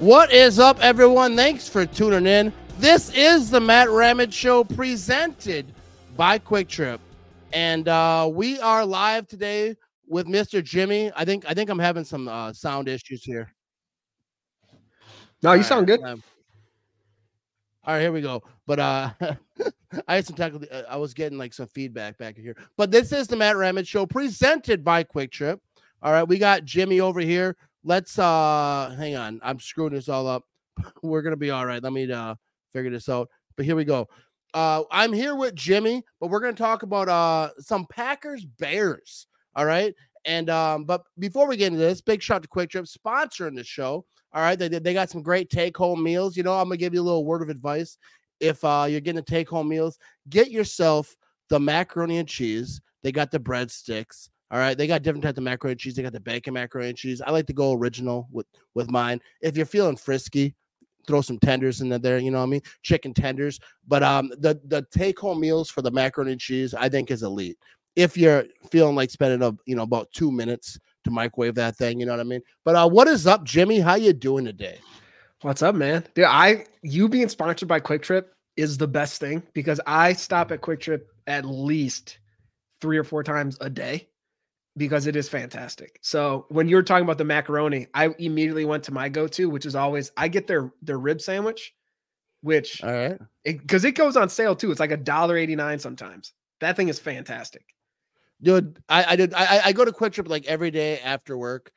What is up, everyone? Thanks for tuning in. This is the Matt Ramage Show presented by Quick Trip. And we are live today with Mr. Jimmy. I think I'm having some sound issues here. No, you sound good. All right, here we go. But I had some technical. I was getting like some feedback back here. But this is the Matt Ramage Show presented by Quick Trip. All right, we got Jimmy over here. Let's hang on. I'm screwing this all up. We're gonna be all right. Let me figure this out. But here we go. I'm here with Jimmy, but we're gonna talk about some Packers Bears. All right. And but before we get into this, big shout out to Quick Trip sponsoring the show. All right, they got some great take-home meals. You know, I'm gonna give you a little word of advice. If you're getting take-home meals, get yourself the macaroni and cheese. They got the breadsticks. All right, they got different types of macaroni and cheese. They got the bacon macaroni and cheese. I like to go original with mine. If you're feeling frisky, throw some tenders in there. You know what I mean? Chicken tenders. But the take-home meals for the macaroni and cheese, I think, is elite. If you're feeling like spending about 2 minutes to microwave that thing, you know what I mean? But what is up, Jimmy? How you doing today? What's up, man? Dude, you being sponsored by Quick Trip is the best thing because I stop at Quick Trip at least 3 or 4 times a day because it is fantastic. So when you were talking about the macaroni, I immediately went to my go-to, which is always I get their rib sandwich, which all right, because it goes on sale too. It's like $1.89 sometimes. That thing is fantastic. Dude, I go to Quick Trip like every day after work.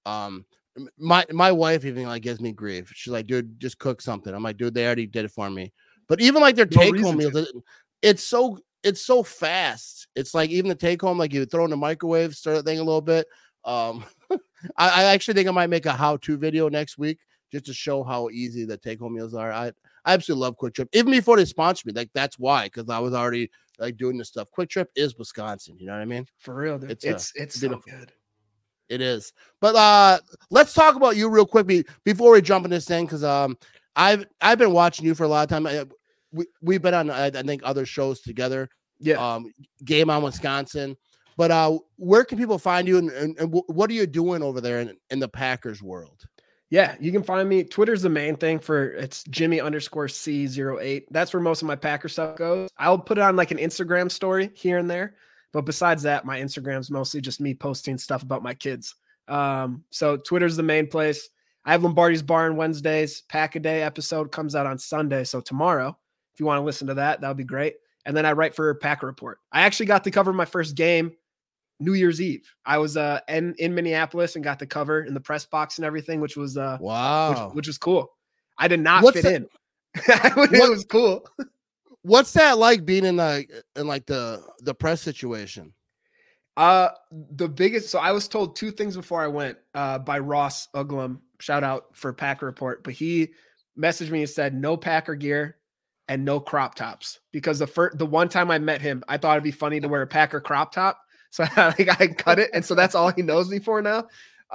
My wife even like gives me grief. She's like, dude, just cook something. I'm like, dude, they already did it for me. But even like their take-home meals, it's so fast. It's like even the take-home, like you throw in the microwave, stir that thing a little bit. I actually think I might make a how-to video next week just to show how easy the take-home meals are. I absolutely love Quick Trip. Even before they sponsored me, like that's why, because I was already like doing this stuff. Quick Trip is Wisconsin. You know what I mean? For real, dude. It's so good. It is. But let's talk about you real quick before we jump in this thing, because I've been watching you for a lot of time. We've been on I think other shows together. Yeah. Game on Wisconsin. But where can people find you and what are you doing over there in the Packers world? Yeah, you can find me. Twitter's the main thing it's Jimmy_C08. That's where most of my Packer stuff goes. I'll put it on like an Instagram story here and there. But besides that, my Instagram's mostly just me posting stuff about my kids. So Twitter's the main place. I have Lombardi's Barn Wednesdays. Pack a Day episode comes out on Sunday. So tomorrow, if you want to listen to that, that'll be great. And then I write for Packer Report. I actually got to cover my first game New Year's Eve. I was in Minneapolis and got to cover in the press box and everything, which was wow, which was cool. I did not fit in. It was cool. What's that like being in the press situation? The biggest. So I was told 2 things before I went by Ross Uglum. Shout out for Packer Report, but he messaged me and said no Packer gear and no crop tops because the one time I met him, I thought it'd be funny to wear a Packer crop top. So I cut it. And so that's all he knows me for now.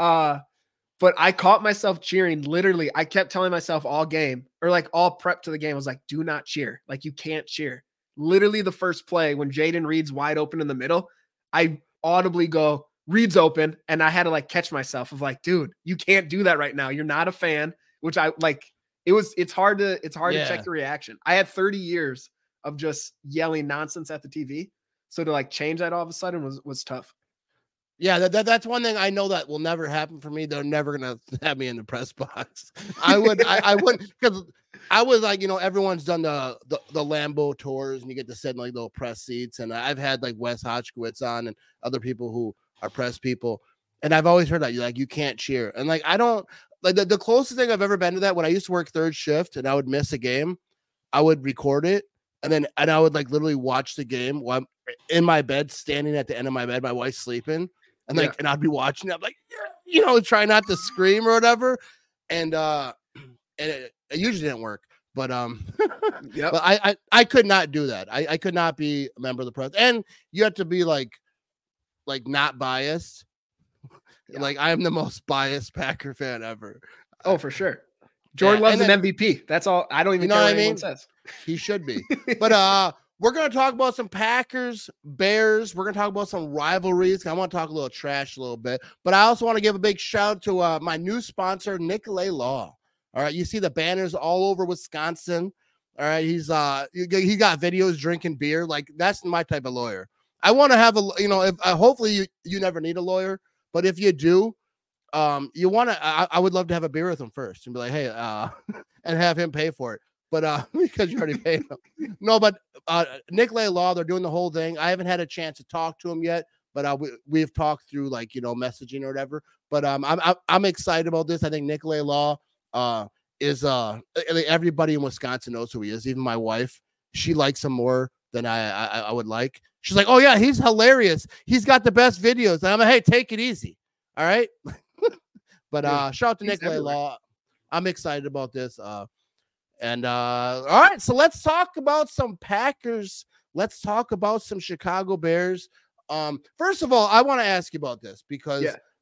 But I caught myself cheering. Literally, I kept telling myself all game or like all prep to the game. I was like, do not cheer. Like you can't cheer. Literally the first play when Jaden Reed's wide open in the middle, I audibly go, Reed's open. And I had to like catch myself of like, dude, you can't do that right now. You're not a fan, which I like. It's hard to check your reaction. I had 30 years of just yelling nonsense at the TV. So to like change that all of a sudden was tough. Yeah, that's one thing I know that will never happen for me. They're never gonna have me in the press box. I wouldn't because I was like, everyone's done the Lambeau tours and you get to sit in like little press seats. And I've had like Wes Hotchkiewicz on and other people who are press people. And I've always heard that you can't cheer. And like I don't like the closest thing I've ever been to that when I used to work third shift and I would miss a game, I would record it and I would like literally watch the game while I'm in my bed, standing at the end of my bed, my wife's sleeping. And and I'd be watching it. I'm like, try not to scream or whatever. And it usually didn't work. But but I could not do that. I could not be a member of the press. And you have to be like not biased. Yeah. Like I am the most biased Packer fan ever. Oh, for sure. Jordan loves an MVP. That's all. I don't even care what anyone says. He should be. But we're going to talk about some Packers, Bears. We're going to talk about some rivalries. I want to talk a little trash a little bit. But I also want to give a big shout out to my new sponsor, Nicolay Law. All right, you see the banners all over Wisconsin. All right, he got videos drinking beer. Like, that's my type of lawyer. I want to have if hopefully you never need a lawyer, but if you do, you want to, I would love to have a beer with him first and be like, hey, and have him pay for it. But because you already paid him. No, but Nicolay Law, they're doing the whole thing. I haven't had a chance to talk to him yet, but we've talked through messaging or whatever. But I'm excited about this. I think Nicolay Law is everybody in Wisconsin knows who he is. Even my wife, she likes him more than I would like. She's like, oh yeah, he's hilarious. He's got the best videos. And I'm like, hey, take it easy. All right. But shout out to Nicolay Law. I'm excited about this. All right, so let's talk about some Packers. Let's talk about some Chicago Bears. First of all, I want to ask you about this because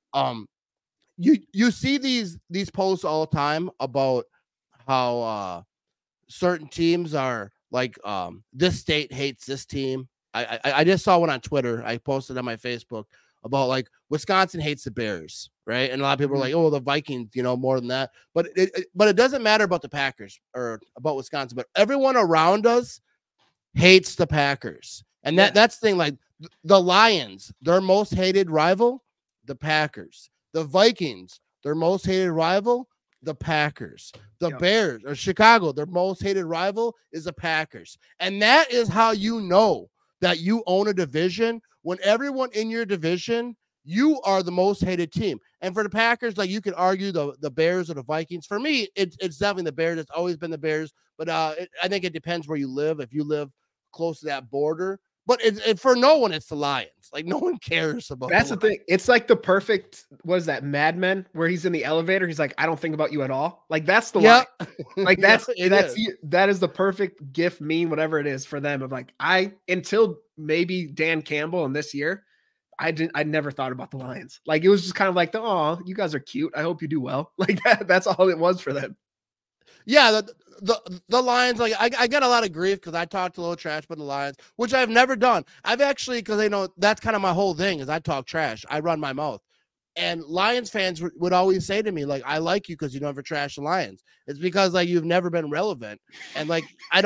you see these posts all the time about how certain teams are like this state hates this team. I just saw one on Twitter. I posted on my Facebook about like Wisconsin hates the Bears, right? And a lot of people are like, oh, the Vikings, more than that. But it doesn't matter about the Packers or about Wisconsin, but everyone around us hates the Packers. And that's the thing, like the Lions, their most hated rival, the Packers. The Vikings, their most hated rival, the Packers. The Bears or Chicago, their most hated rival is the Packers. And that is how you know that you own a division. When everyone in your division, you are the most hated team. And for the Packers, like you could argue the Bears or the Vikings. For me, it's definitely the Bears. It's always been the Bears. But I think it depends where you live. If you live close to that border. But for no one, it's the Lions. Like, no one cares about That's the thing. It's like the perfect, what is that, Mad Men, where he's in the elevator. He's like, I don't think about you at all. Like, that's the line. Like, that is the perfect GIF, meme, whatever it is for them of like, until maybe Dan Campbell in this year, I never thought about the Lions. Like, it was just kind of like, oh, you guys are cute. I hope you do well. Like, that's all it was for them. Yeah, the Lions, like I get a lot of grief because I talked a little trash about the Lions, which I've never done. I've actually, because that's kind of my whole thing is I talk trash. I run my mouth. And Lions fans would always say to me, like, I like you because you never trash the Lions. It's because like you've never been relevant. And like I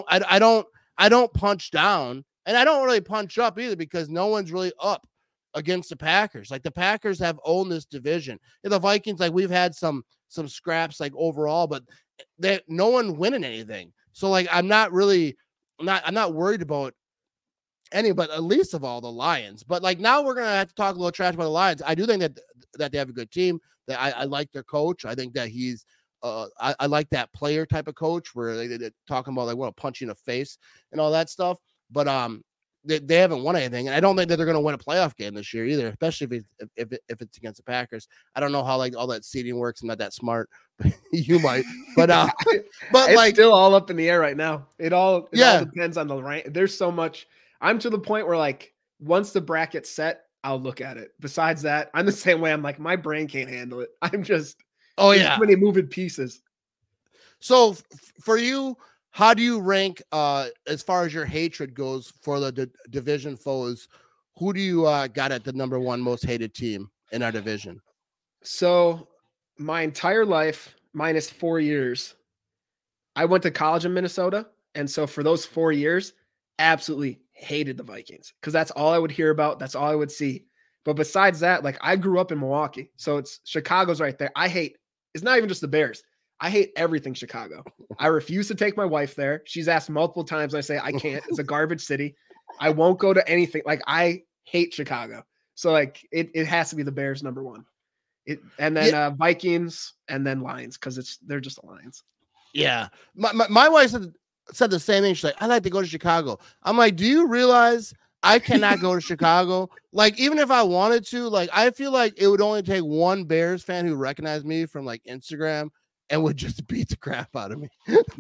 don't punch down, and I don't really punch up either because no one's really up against the Packers. Like the Packers have owned this division. And the Vikings, like we've had some scraps like overall, but no one winning anything. So like I'm not worried about any, but at least of all the Lions. But like now we're gonna have to talk a little trash about the Lions. I do think that they have a good team. That I like their coach. I think that he's I like that player type of coach where they're talking about like want to punch you in the face and all that stuff. But they haven't won anything, and I don't think that they're going to win a playoff game this year either, especially if it's against the Packers. I don't know how like all that seeding works. I'm not that smart, but you might. But it's like still all up in the air right now. It all depends on the rank. There's so much. I'm to the point where like once the bracket's set, I'll look at it. Besides that, I'm the same way. I'm like my brain can't handle it. I'm just too many moving pieces. So for you, how do you rank as far as your hatred goes for the division foes? Who do you got at the number one most hated team in our division? So my entire life, minus 4 years, I went to college in Minnesota. And so for those 4 years, absolutely hated the Vikings because that's all I would hear about. That's all I would see. But besides that, like I grew up in Milwaukee. So it's Chicago's right there. It's not even just the Bears. I hate everything Chicago. I refuse to take my wife there. She's asked multiple times. I say, I can't. It's a garbage city. I won't go to anything. Like I hate Chicago. So like it has to be the Bears number one. And then Vikings and then Lions because they're just the Lions. Yeah. My wife said the same thing. She's like, I like to go to Chicago. I'm like, do you realize I cannot go to Chicago? Like, even if I wanted to, like, I feel like it would only take one Bears fan who recognized me from like Instagram and would just beat the crap out of me.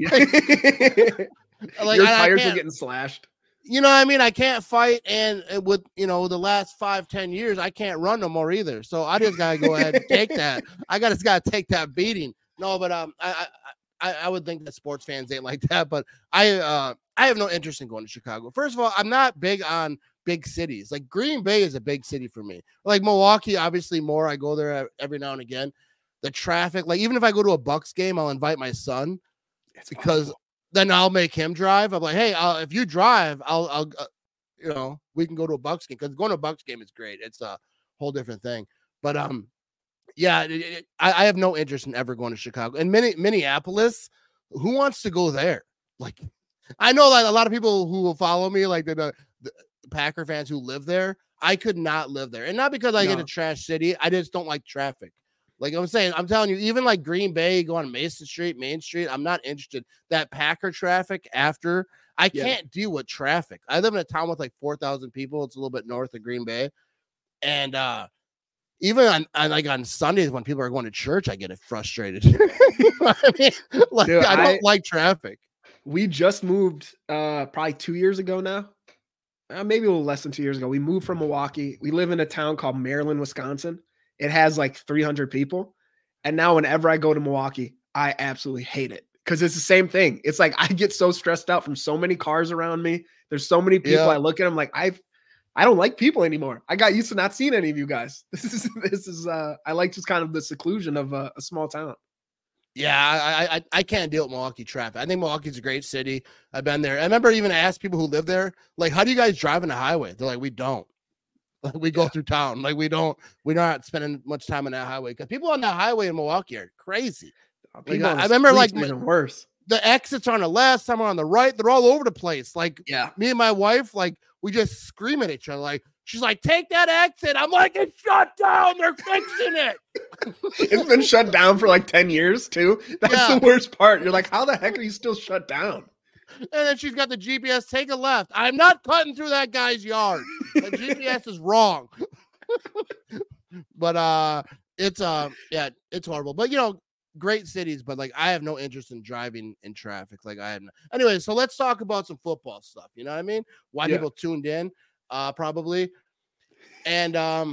Like your tires are getting slashed. You know what I mean? I can't fight. And with, the last 5-10 years, I can't run no more either. So I just got to go ahead and take that. I just got to take that beating. No, but I would think that sports fans ain't like that. But I have no interest in going to Chicago. First of all, I'm not big on big cities. Like Green Bay is a big city for me. Like Milwaukee, obviously more. I go there every now and again. the traffic. Like even if I go to a Bucks game, I'll invite my son because awful. then I'll make him drive. I'm like, hey, if you drive, I'll we can go to a Bucks game because going to a Bucks game is great. It's a whole different thing. But yeah, I have no interest in ever going to Chicago and Minneapolis. Who wants to go there? Like, I know that a lot of people who will follow me, like the Packer fans who live there. I could not live there, and not because I get a trash city. I just don't like traffic. Like I'm saying, I'm telling you, even like Green Bay, go on Mason Street, Main Street. I'm not interested. That Packer traffic after. I can't deal with traffic. I live in a town with like 4,000 people. It's a little bit north of Green Bay. And even on Sundays when people are going to church, I get frustrated. I mean, like, dude, I don't like traffic. We just moved probably 2 years ago now. Maybe a little less than 2 years ago. We moved from Milwaukee. We live in a town called Maryland, Wisconsin. It has like 300 people. And now whenever I go to Milwaukee, I absolutely hate it. Because it's the same thing. It's like I get so stressed out from so many cars around me. There's so many people. I look at them like I don't like people anymore. I got used to not seeing any of you guys. This is I like just kind of the seclusion of a small town. Yeah, I can't deal with Milwaukee traffic. I think Milwaukee's a great city. I've been there. I remember even asked people who live there, like, how do you guys drive on the highway? They're like, we don't. Like, we go through town. Like, we're not spending much time on that highway because people on that highway in Milwaukee are crazy. Like, I remember like even worse. The exits are on the left, some are on the right. They're all over the place. Like, me and my wife, like, we just scream at each other. Like, she's like, take that exit. I'm like, it's shut down. They're fixing it. It's been shut down for like 10 years too. That's the worst part. You're like, how the heck are you still shut down? And then she's got the GPS, take a left. I'm not cutting through that guy's yard. The GPS is wrong. But it's horrible. But great cities, but like I have no interest in driving in traffic. Like I have no. Anyway, so let's talk about some football stuff. You know what I mean? Why people tuned in, probably. And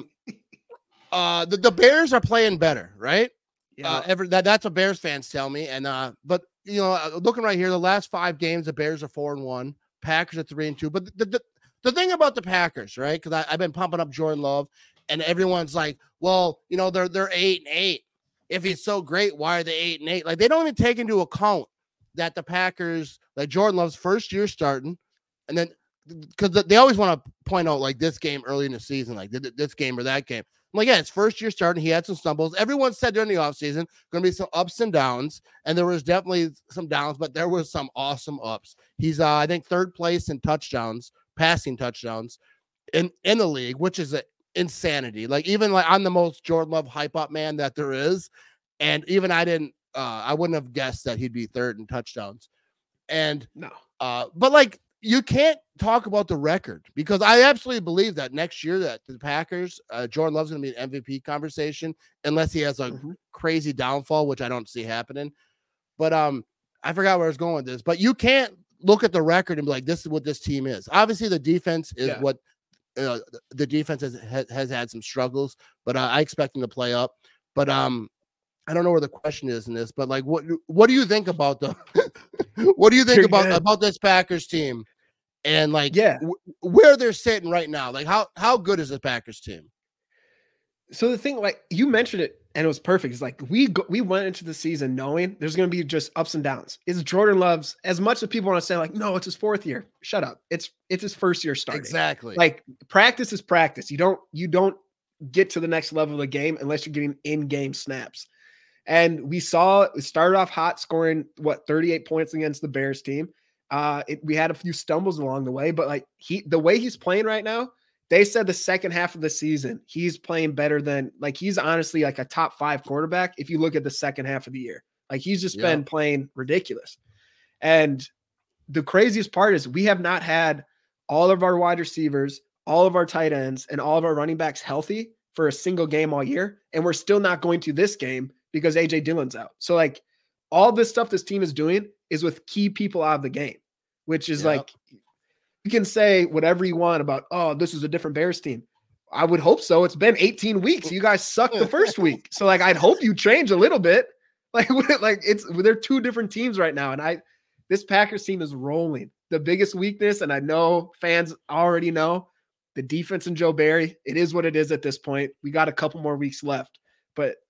the Bears are playing better, right? Yeah. That's what Bears fans tell me. And but looking right here, the last 5 games, the Bears are 4-1, Packers are 3-2. But the thing about the Packers, right? Because I've been pumping up Jordan Love, and everyone's like, well, they're 8-8. If he's so great, why are they 8-8? Like they don't even take into account that the Packers, like Jordan Love's first year starting, and then because they always want to point out like this game early in the season, like this game or that game. I'm like, yeah, it's first year starting. He had some stumbles. Everyone said during the offseason going to be some ups and downs, and there was definitely some downs, but there was some awesome ups. He's I think 3rd place in touchdowns, passing touchdowns in the league, which is insanity. Like even like I'm the most Jordan Love hype up man that there is, and even I wouldn't have guessed that he'd be 3rd in touchdowns. And no, but like you can't talk about the record because I absolutely believe that next year that the Packers, Jordan Love's going to be an MVP conversation unless he has a crazy downfall, which I don't see happening. But I forgot where I was going with this. But you can't look at the record and be like, this is what this team is. Obviously, the defense is what. The defense has had some struggles, but I expect them to play up. But I don't know where the question is in this. But like, what do you think about what do you think about this Packers team, and like where they're sitting right now? Like how good is the Packers team? So the thing, like you mentioned it, and it was perfect. It's like we went into the season knowing there's going to be just ups and downs. It's Jordan Love's, as much as people want to say like, no, it's his 4th year. Shut up. It's his first year starting. Exactly. Like practice is practice. You don't get to the next level of the game unless you're getting in-game snaps. And we saw it started off hot, scoring 38 points against the Bears team. We had a few stumbles along the way, but like the way he's playing right now. They said the second half of the season, he's playing better than like he's honestly like a top 5 quarterback. If you look at the second half of the year, like he's just been playing ridiculous. And the craziest part is we have not had all of our wide receivers, all of our tight ends, and all of our running backs healthy for a single game all year. And we're still not going to this game because AJ Dillon's out. So like all this stuff this team is doing is with key people out of the game, which is like, you can say whatever you want about, oh, this is a different Bears team. I would hope so. It's been 18 weeks. You guys sucked the first week. So like, I'd hope you change a little bit. Like they're 2 different teams right now. And this Packers team is rolling. The biggest weakness, and I know fans already know, the defense and Joe Barry. It is what it is at this point. We got a couple more weeks left, but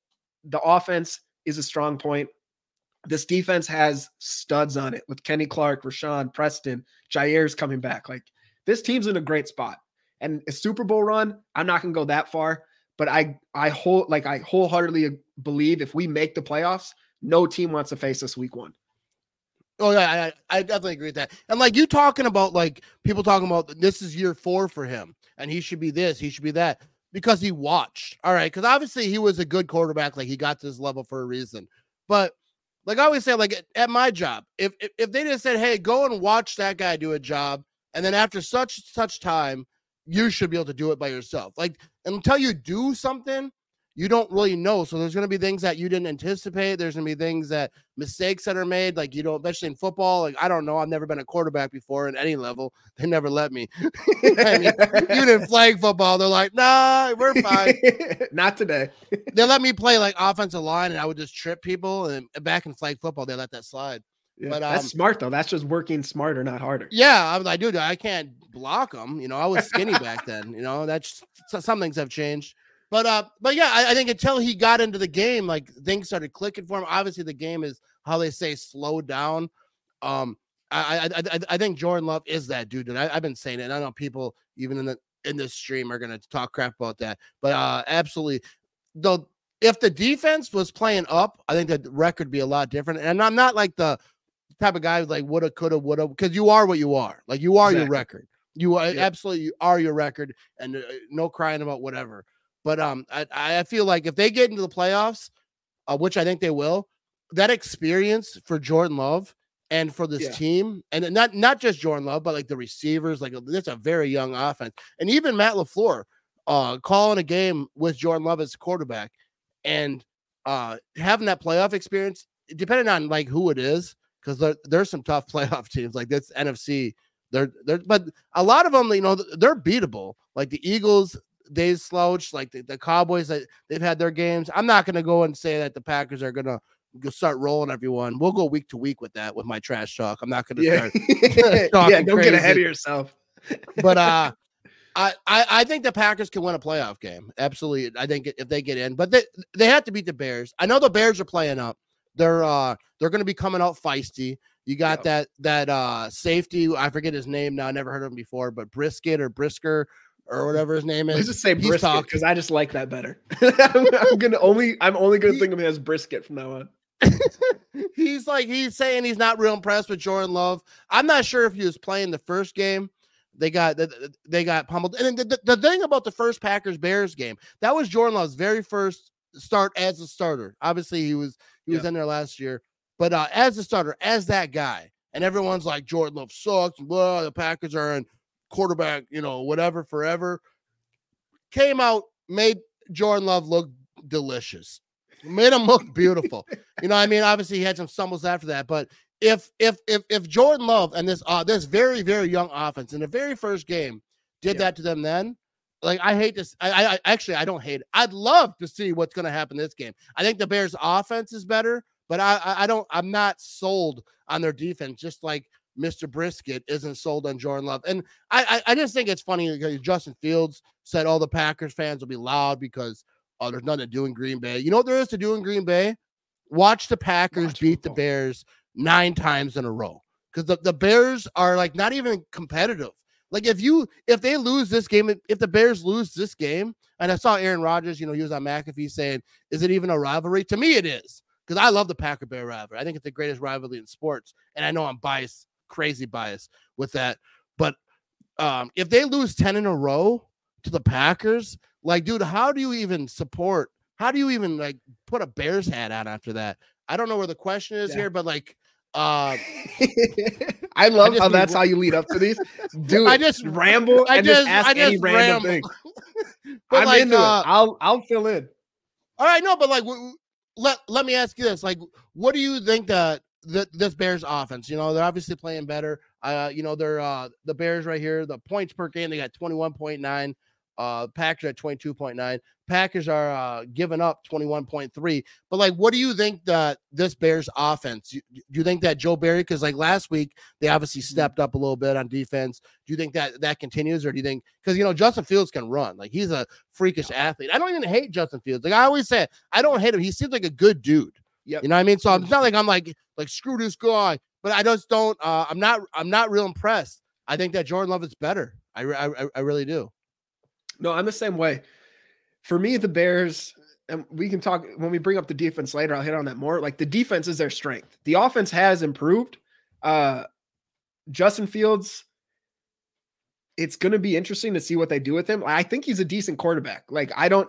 the offense is a strong point. This defense has studs on it with Kenny Clark, Rashawn, Preston, Jair's coming back. Like, this team's in a great spot. And a Super Bowl run, I'm not going to go that far, but I wholeheartedly believe if we make the playoffs, no team wants to face us week 1. Oh yeah, I definitely agree with that. And like you talking about, like people talking about this is year 4 for him and he should be this, he should be that, because he watched. All right, because obviously he was a good quarterback, like he got to this level for a reason. But like I always say, like at my job, if they just said, hey, go and watch that guy do a job, and then after such time, you should be able to do it by yourself. Like until you do something, you don't really know. So there's going to be things that you didn't anticipate. There's going to be things mistakes that are made. Like, you know, especially in football, like, I don't know. I've never been a quarterback before at any level. They never let me. I mean, even in flag football, they're like, nah, we're fine. Not today. They let me play like offensive line and I would just trip people. And back in flag football, they let that slide. Yeah, but that's smart though. That's just working smarter, not harder. Yeah, I do. I can't block them. You know, I was skinny back then. You know, that's some things have changed. But yeah, I think until he got into the game, like things started clicking for him. Obviously, the game is how they say slowed down. I think Jordan Love is that dude, and I've been saying it. And I know people even in this stream are gonna talk crap about that. But absolutely, though, if the defense was playing up, I think the record would be a lot different. And I'm not like the type of guy who's like woulda, coulda, woulda, because you are what you are. Like you are your record. You are absolutely are your record, and no crying about whatever. But I feel like if they get into the playoffs, which I think they will, that experience for Jordan Love and for this team, and not just Jordan Love, but like the receivers, like it's a very young offense, and even Matt LaFleur calling a game with Jordan Love as quarterback and having that playoff experience, depending on like who it is, because there's some tough playoff teams like this NFC. But a lot of them, you know, they're beatable. Like the Eagles, they slouch. Like the Cowboys, they've had their games. I'm not going to go and say that the Packers are going to start rolling everyone. We'll go week to week with that, with my trash talk. I'm not going to start. Don't get ahead of yourself. But I think the Packers can win a playoff game. Absolutely. I think if they get in, but they have to beat the Bears. I know the Bears are playing up. They're going to be coming out feisty. You got that safety. I forget his name now. I never heard of him before, but Brisket or Brisker or whatever his name is. Let's just say Brisket because I just like that better. I'm only gonna think of him as Brisket from now on. He's saying he's not real impressed with Jordan Love. I'm not sure if he was playing the first game. They got pummeled. And the thing about the first Packers-Bears game, that was Jordan Love's very first start as a starter. Obviously, he was in there last year, but as a starter, as that guy, and everyone's like, Jordan Love sucks. Blah, the Packers are in quarterback, you know, whatever, forever. Came out, made Jordan Love look delicious, made him look beautiful. You know what I mean? Obviously, he had some stumbles after that, but if Jordan Love and this very, very young offense in the very first game did that to them, then like I hate this. I actually I don't hate it. I'd love to see what's going to happen this game. I think the Bears' offense is better, but I'm not sold on their defense. Just like Mr. Brisket isn't sold on Jordan Love. And I just think it's funny because Justin Fields said all the Packers fans will be loud because there's nothing to do in Green Bay. You know what there is to do in Green Bay? Watch the Packers beat the Bears 9 times in a row. Because the Bears are like not even competitive. Like if they lose this game, if the Bears lose this game, and I saw Aaron Rodgers, you know, he was on McAfee saying, is it even a rivalry? To me, it is. Because I love the Packer-Bear rivalry. I think it's the greatest rivalry in sports. And I know I'm biased. Crazy bias with that, but if they lose 10 in a row to the Packers, like, dude, how do you even like put a Bears hat on after that? I don't know where the question is here, but like I love how that's how you lead up to these. Dude, I just ramble and just ask any random thing. I'm like, into it. I'll fill in. All right, no, but like let me ask you this. Like, what do you think that this Bears offense, you know, they're obviously playing better. You know, they're the Bears right here, the points per game, they got 21.9. Packers at 22.9. Packers are giving up 21.3. But like, what do you think that this Bears offense? Do you think that Joe Barry, because like last week they obviously stepped up a little bit on defense. Do you think that continues, or do you think, because Justin Fields can run, like he's a freakish athlete. I don't even hate Justin Fields. Like I always say, I don't hate him. He seems like a good dude. Yep. You know what I mean? So it's not like I'm like screw this guy, but I just don't. I'm not real impressed. I think that Jordan Love is better. I really do. No, I'm the same way. For me, the Bears, and we can talk when we bring up the defense later, I'll hit on that more. Like the defense is their strength. The offense has improved. Justin Fields, it's going to be interesting to see what they do with him. I think he's a decent quarterback. Like but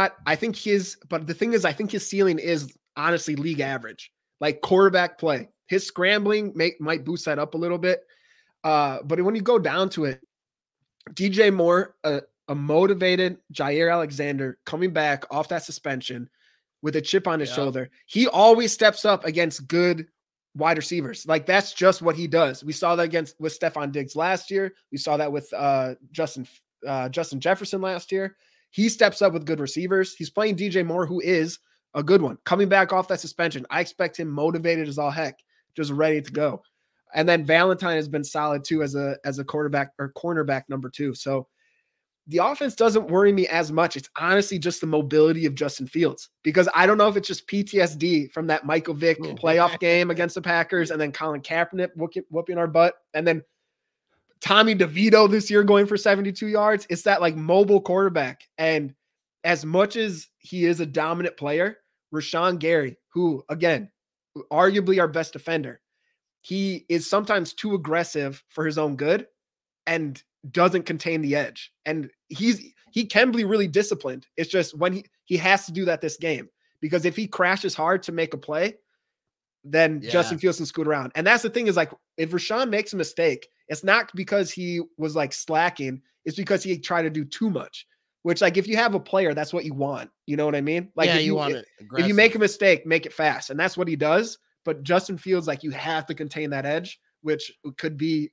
the thing is, I think his ceiling is honestly league average, like quarterback play. His scrambling might boost that up a little bit. But when you go down to it, DJ Moore, a motivated Jair Alexander coming back off that suspension with a chip on his shoulder. He always steps up against good wide receivers. Like that's just what he does. We saw that with Stephon Diggs last year. We saw that with Justin Jefferson last year. He steps up with good receivers. He's playing DJ Moore, who is a good one. Coming back off that suspension, I expect him motivated as all heck, just ready to go. And then Valentine has been solid too as a quarterback or cornerback number 2. So the offense doesn't worry me as much. It's honestly just the mobility of Justin Fields, because I don't know if it's just PTSD from that Michael Vick playoff game against the Packers, and then Colin Kaepernick whooping our butt, and then Tommy DeVito this year going for 72 yards. It's that like mobile quarterback. And as much as he is a dominant player, Rashawn Gary, who again, arguably our best defender, he is sometimes too aggressive for his own good and doesn't contain the edge. And he can be really disciplined. It's just when he has to do that this game, because if he crashes hard to make a play, then Justin Fields can scoot around. And that's the thing, is like, if Rashawn makes a mistake, it's not because he was like slacking. It's because he tried to do too much, which like, if you have a player, that's what you want. You know what I mean? Like if you want it aggressive. If you make a mistake, make it fast. And that's what he does. But Justin Fields, like, you have to contain that edge, which could be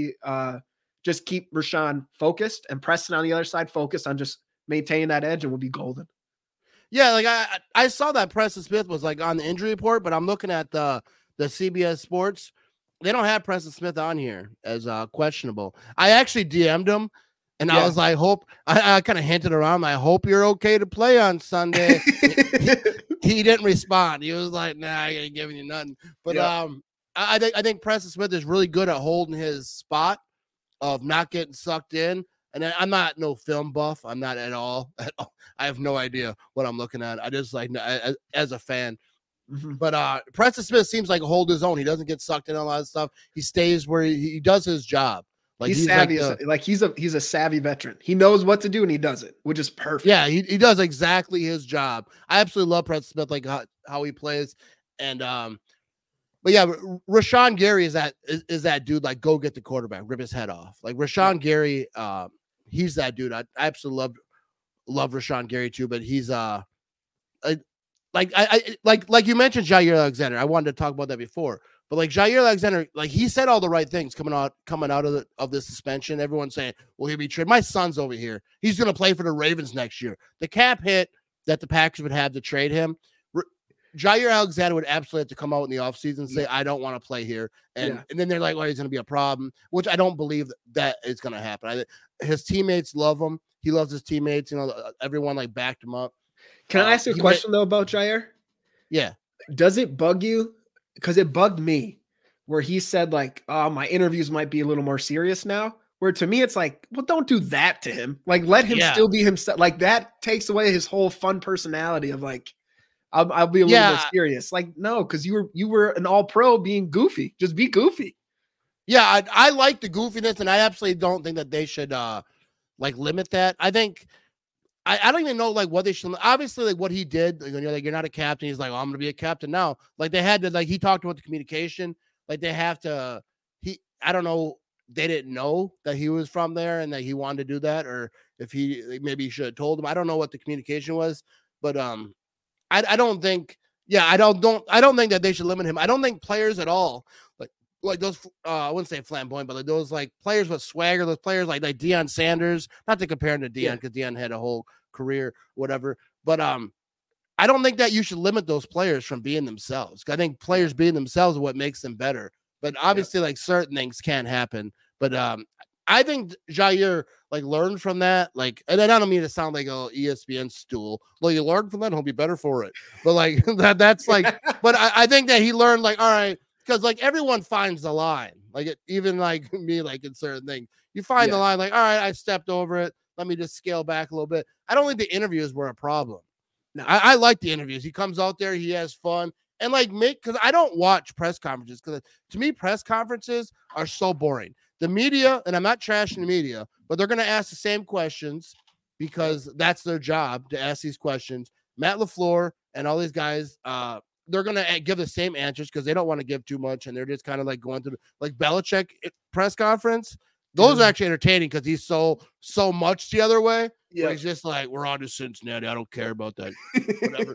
just keep Rashawn focused, and Preston on the other side focused on just maintaining that edge, and we'll be golden. Yeah, like I saw that Preston Smith was like on the injury report, but I'm looking at the CBS Sports. They don't have Preston Smith on here as questionable. I actually DM'd him, and I was like, I kind of hinted around, I hope you're okay to play on Sunday. he didn't respond. He was like, nah, I ain't giving you nothing. But I think Preston Smith is really good at holding his spot, of not getting sucked in. And I'm not no film buff. I'm not at all. I have no idea what I'm looking at. I just like, as a fan. Mm-hmm. But Preston Smith seems like hold his own. He doesn't get sucked in a lot of stuff. He stays where he does his job. Like he's savvy. He's a savvy veteran. He knows what to do and he does it, which is perfect. Yeah, he does exactly his job. I absolutely love Preston Smith, like how he plays. And but yeah, Rashawn Gary is that dude, like, go get the quarterback, rip his head off. Like Rashawn Gary, he's that dude. I absolutely love Rashawn Gary too, but he's like you mentioned Jair Alexander. I wanted to talk about that before. But like Jair Alexander, like he said all the right things coming out of the suspension. Everyone's saying, well, he'll be traded. My son's over here. He's going to play for the Ravens next year. The cap hit that the Packers would have to trade him, Jair Alexander would absolutely have to come out in the offseason and say, I don't want to play here. And then they're like, well, he's going to be a problem, which I don't believe that is going to happen. His teammates love him. He loves his teammates. You know, everyone like backed him up. Can I ask you a question though about Jair? Yeah. Does it bug you? Because it bugged me where he said like, oh, my interviews might be a little more serious now. Where to me, it's like, well, don't do that to him. Like, let him still be himself. Like that takes away his whole fun personality of like, I'll be a little more serious. Like, no, because you were an all-pro being goofy. Just be goofy. Yeah, I like the goofiness, and I absolutely don't think that they should like limit that. I think I don't even know like what they should. Obviously, like what he did, like, like you're not a captain. He's like, oh, I'm gonna be a captain now. Like they had to, like he talked about the communication. Like they have to. I don't know. They didn't know that he was from there and that he wanted to do that, or if maybe he should have told them. I don't know what the communication was, but I don't think. Yeah, I don't think that they should limit him. I don't think players at all, like like those I wouldn't say flamboyant, but like those like players with swagger, those players like Deion Sanders, not to compare him to Deion because Deion had a whole career, whatever. But I don't think that you should limit those players from being themselves. I think players being themselves is what makes them better. But obviously, like certain things can't happen. But I think Jair like learned from that. Like, and I don't mean to sound like a ESPN stool. Well, you learned from that, he'll be better for it. But like that's like, but I think that he learned like, all right, because like everyone finds the line. Like even like me, like in certain things, you find the line. Like, all right, I stepped over it. Let me just scale back a little bit. I don't think the interviews were a problem. No, I like the interviews. He comes out there, he has fun, and like because I don't watch press conferences because to me press conferences are so boring. The media, and I'm not trashing the media, but they're going to ask the same questions because that's their job to ask these questions. Matt LaFleur and all these guys, they're going to give the same answers because they don't want to give too much, and they're just kind of like going through like Belichick press conference. Those are actually entertaining because he's so much the other way. Yeah, he's just like, we're on to Cincinnati. I don't care about that. Whatever.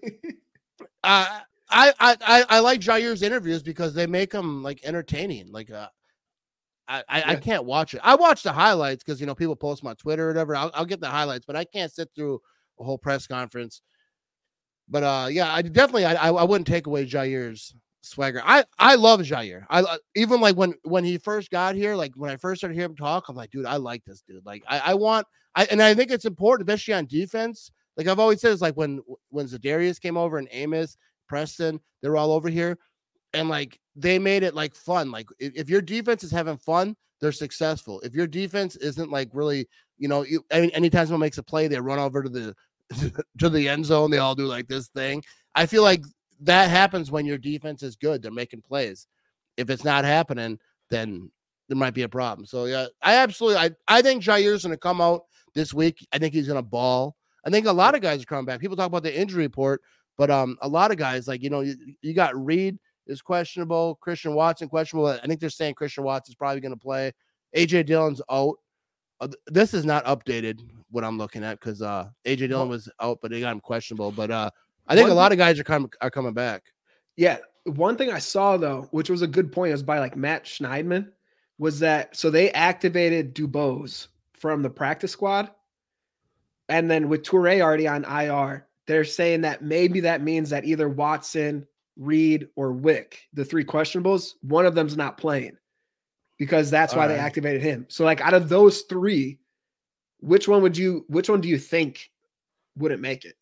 I like Jair's interviews because they make him like entertaining. Like I can't watch it. I watch the highlights because people post them on Twitter or whatever. I'll get the highlights, but I can't sit through a whole press conference. But I definitely I wouldn't take away Jair's swagger. I love Jair. I even like when he first got here, like when I first started hearing him talk, I'm like, dude, I like this dude. Like I think it's important, especially on defense. Like I've always said, it's like when Za'Darius came over and Amos, Preston, they were all over here, and like they made it like fun. Like if your defense is having fun, they're successful. If your defense isn't like really, anytime someone makes a play, they run over to the end zone. They all do like this thing. I feel like that happens when your defense is good. They're making plays. If it's not happening, then there might be a problem. So yeah, I think Jair's going to come out this week. I think he's going to ball. I think a lot of guys are coming back. People talk about the injury report, but a lot of guys, like, you got Reed is questionable, Christian Watson questionable. I think they're saying Christian Watson's probably going to play. AJ Dillon's out. This is not updated what I'm looking at because AJ Dillon was out, but they got him questionable. But I think a lot of guys are coming back. Yeah. One thing I saw though, which was a good point, is by like Matt Schneidman, was that so they activated Dubose from the practice squad. And then with Toure already on IR, they're saying that maybe that means that either Watson, Reed, or Wick, the three questionables, one of them's not playing because that's why they activated him. So like out of those three, which one do you think wouldn't make it?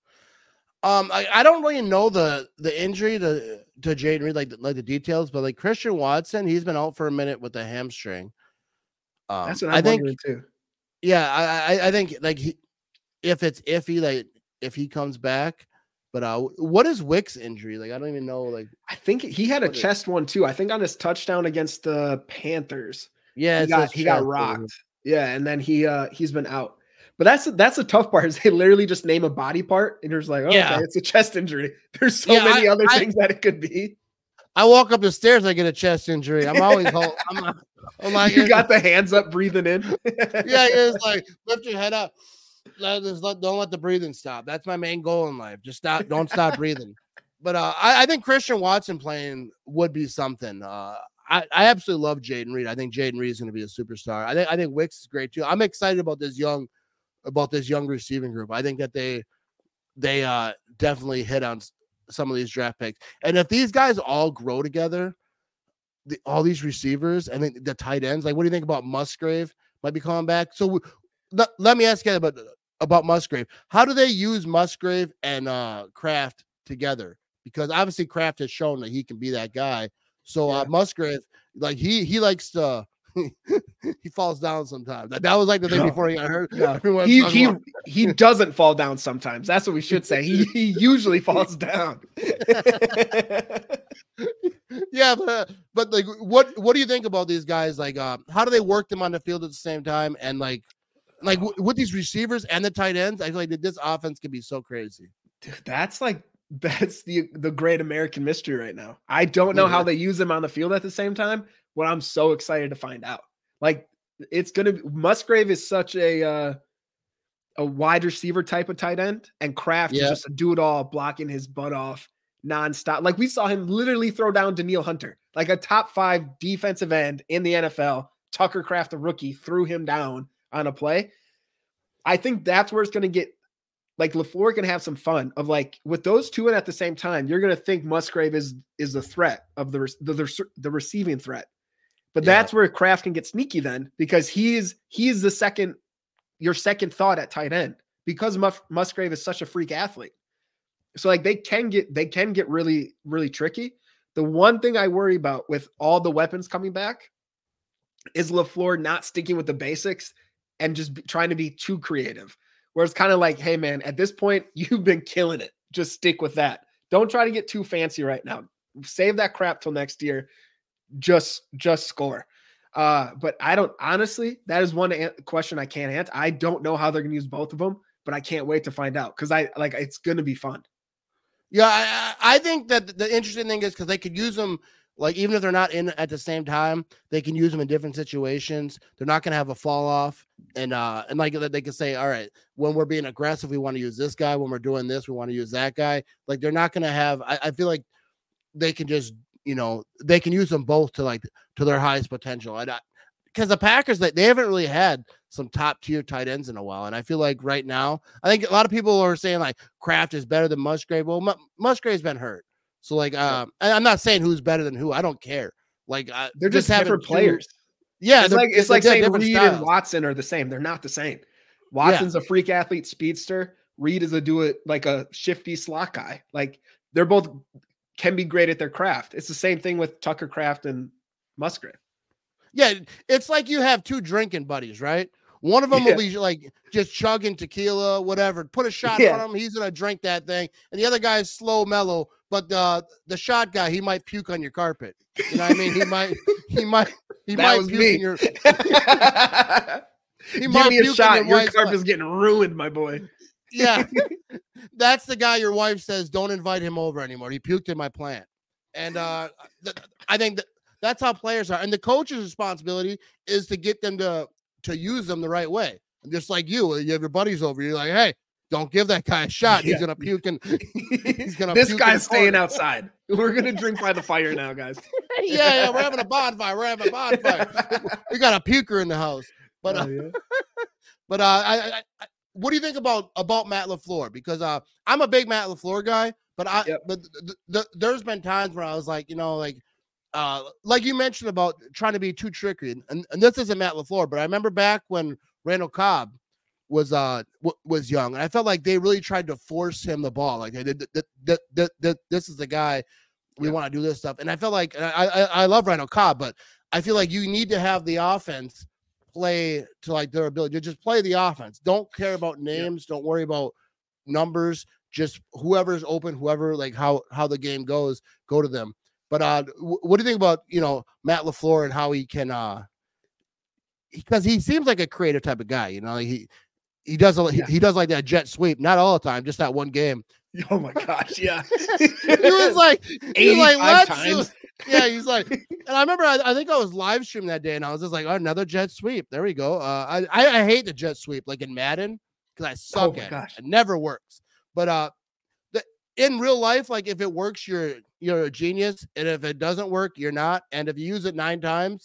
I don't really know the injury to Jayden Reed, like the details, but like Christian Watson, he's been out for a minute with a hamstring. That's what I'm wondering too. Yeah, I think like if it's iffy, like if he comes back, but what is Wick's injury? Like I don't even know. Like I think he had a chest one too. I think on his touchdown against the Panthers. Yeah, he got rocked. Yeah, and then he's been out. But that's the tough part is they literally just name a body part and you're just like, okay, it's a chest injury. There's so many other things that it could be. I walk up the stairs, I get a chest injury. I'm always I'm like, you got the hands up, breathing in. Yeah, it's like lift your head up. Don't let the breathing stop. That's my main goal in life. Just don't stop breathing. But I think Christian Watson playing would be something. I absolutely love Jayden Reed. I think Jayden Reed is going to be a superstar. I think Wicks is great too. I'm excited about this young receiving group. I think that they definitely hit on some of these draft picks. And if these guys all grow together, all these receivers and then the tight ends, like what do you think about Musgrave might be coming back? So let me ask you about Musgrave. How do they use Musgrave and Kraft together? Because obviously Kraft has shown that he can be that guy. So Musgrave, like he likes to he falls down sometimes. That was like the thing before he got hurt. Yeah. He doesn't fall down sometimes. That's what we should say. He usually falls down. Yeah, but like what do you think about these guys? Like how do they work them on the field at the same time? And like with these receivers and the tight ends, I feel like this offense can be so crazy. Dude, that's the great American mystery right now. I don't know how they use them on the field at the same time. What I'm so excited to find out. Like Musgrave is such a wide receiver type of tight end, and Kraft is just a do it all, blocking his butt off nonstop. Like we saw him literally throw down Danielle Hunter. like a top 5 defensive end in the NFL. Tucker Kraft, a rookie, threw him down on a play. I think that's where it's going to get, like, LaFleur can have some fun of, like, with those two in at the same time, you're going to think Musgrave is the threat of the receiving threat. But that's where Kraft can get sneaky then, because he's your second thought at tight end, because Musgrave is such a freak athlete. So, like, they can get really, really tricky. The one thing I worry about with all the weapons coming back is LaFleur not sticking with the basics and just trying to be too creative, where it's kind of like, hey man, at this point, you've been killing it. Just stick with that. Don't try to get too fancy right now. Save that crap till next year. Just score. But I don't, honestly, that is one question I can't answer. I don't know how they're going to use both of them, but I can't wait to find out, because it's going to be fun. Yeah, I think that the interesting thing is because they could use them, like, even if they're not in at the same time, they can use them in different situations. They're not going to have a fall off, and like they can say, all right, when we're being aggressive, we want to use this guy. When we're doing this, we want to use that guy. Like, they're not going to have. I feel like they can just, they can use them both to their highest potential. And because the Packers, they haven't really had some top tier tight ends in a while. And I feel like right now, I think a lot of people are saying like Kraft is better than Musgrave. Well, Musgrave's been hurt. So like, I'm not saying who's better than who. I don't care. Like, they're just different players. Yeah. It's like saying Reed and Watson are the same. They're not the same. Watson's a freak athlete speedster. Reed is a shifty slot guy. Like, they're both can be great at their craft. It's the same thing with Tucker Kraft and Musgrave. Yeah, it's like you have two drinking buddies, right? One of them will be like just chugging tequila, whatever. Put a shot on him, he's gonna drink that thing, and the other guy is slow, mellow. But the shot guy, he might puke on your carpet. You know what I mean? He might puke in your. He might be a shot. Your carpet's getting ruined, my boy. Yeah, that's the guy your wife says don't invite him over anymore. He puked in my plant, and I think that's how players are. And the coach's responsibility is to get them to use them the right way. And just like you have your buddies over, you're like, hey, don't give that guy a shot. He's gonna puke, and he's gonna. This guy's staying outside. We're gonna drink by the fire now, guys. yeah, we're having a bonfire. We got a puker in the house, but I what do you think about Matt LaFleur? Because I'm a big Matt LaFleur guy, but there's been times where I was like, like you mentioned about trying to be too tricky, and this isn't Matt LaFleur, but I remember back when Randall Cobb was young, and I felt like they really tried to force him the ball. Like they did, this is the guy we want to do this stuff, and I felt like I love Randall Cobb, but I feel like you need to have the offense play to like their ability to just play the offense. Don't care about names. Don't worry about numbers. Just whoever's open, whoever, like how the game goes, go to them. But what do you think about Matt LaFleur and how he can? Because he seems like a creative type of guy. He does he does like that jet sweep, not all the time, just that one game. Oh my gosh, yeah. he was like 85 times. Yeah, he's like, and I remember I think I was live streaming that day, and I was just like, oh, another jet sweep. There we go. I hate the jet sweep, like in Madden, because I suck at it. It never works. But in real life, like if it works, you're a genius, and if it doesn't work, you're not. And if you use it 9 times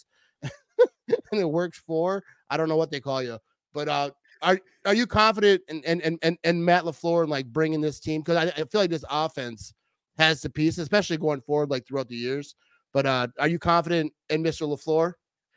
and it works 4, I don't know what they call you. But are you confident in Matt LaFleur and like bringing this team? Because I feel like this offense has the piece, especially going forward, like throughout the years. But are you confident in Mr. LaFleur?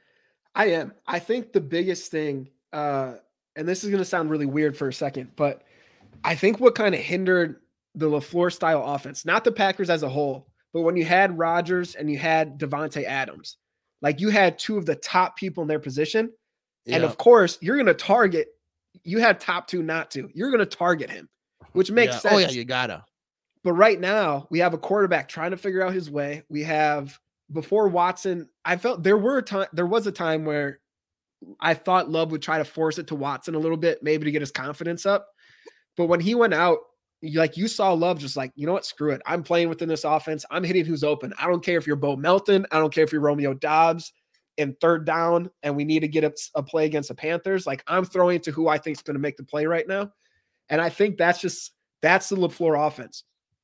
I am. I think the biggest thing, and this is going to sound really weird for a second, but I think what kind of hindered the LaFleur style offense, not the Packers as a whole, but when you had Rodgers and you had Devontae Adams, like you had 2 of the top people in their position. Yeah. And of course, you're going to target. You had top 2, not 2. You're going to target him, which makes sense. Oh, yeah, you got to. But right now, we have a quarterback trying to figure out his way. We have, before Watson, I felt there was a time where I thought Love would try to force it to Watson a little bit, maybe to get his confidence up. But when he went out, like you saw Love just like, you know what, screw it. I'm playing within this offense. I'm hitting who's open. I don't care if you're Bo Melton. I don't care if you're Romeo Doubs in 3rd down and we need to get a play against the Panthers. Like I'm throwing to who I think is going to make the play right now. And I think that's the LaFleur offense.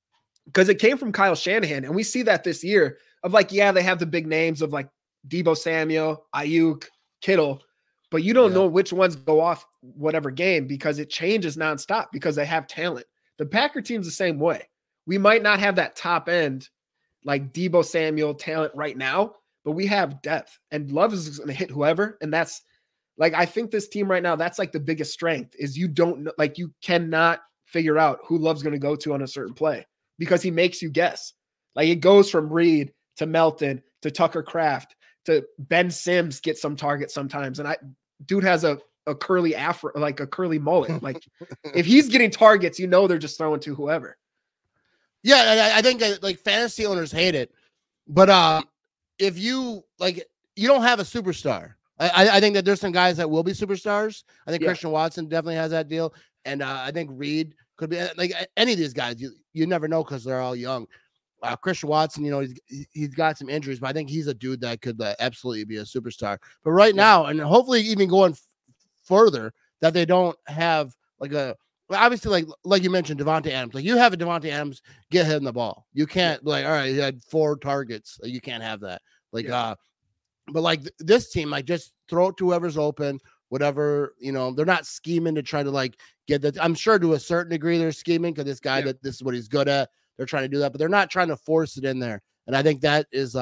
because it came from Kyle Shanahan. And we see that this year of like, yeah, they have the big names of like Deebo Samuel, Ayuk, Kittle, but you don't know which ones go off whatever game because it changes nonstop because they have talent. The Packer team's the same way. We might not have that top end like Deebo Samuel talent right now, but we have depth and Love is going to hit whoever. And that's like, I think this team right now, that's like the biggest strength is you don't know, like you cannot figure out who Love's going to go to on a certain play because he makes you guess. Like it goes from Reed to Melton to Tucker Kraft to Ben Sims get some targets sometimes. And dude has a curly afro, like a curly mullet. Like if he's getting targets, you know, they're just throwing to whoever. Yeah. I think like fantasy owners hate it, but if you like, you don't have a superstar. I think that there's some guys that will be superstars. I think Christian Watson definitely has that deal. And I think Reed could be like any of these guys. You never know because they're all young. Christian Watson, you know, he's got some injuries, but I think he's a dude that could absolutely be a superstar. But right now, and hopefully even going further, that they don't have like obviously like you mentioned, Davante Adams. Like you have a Davante Adams, get him the ball. You can't like, all right, he had 4 targets. You can't have that. Like but like this team, like just throw it to whoever's open, whatever, you know, they're not scheming to try to like get that. I'm sure to a certain degree they're scheming because this guy that this is what he's good at. They're trying to do that, but they're not trying to force it in there. And I think that is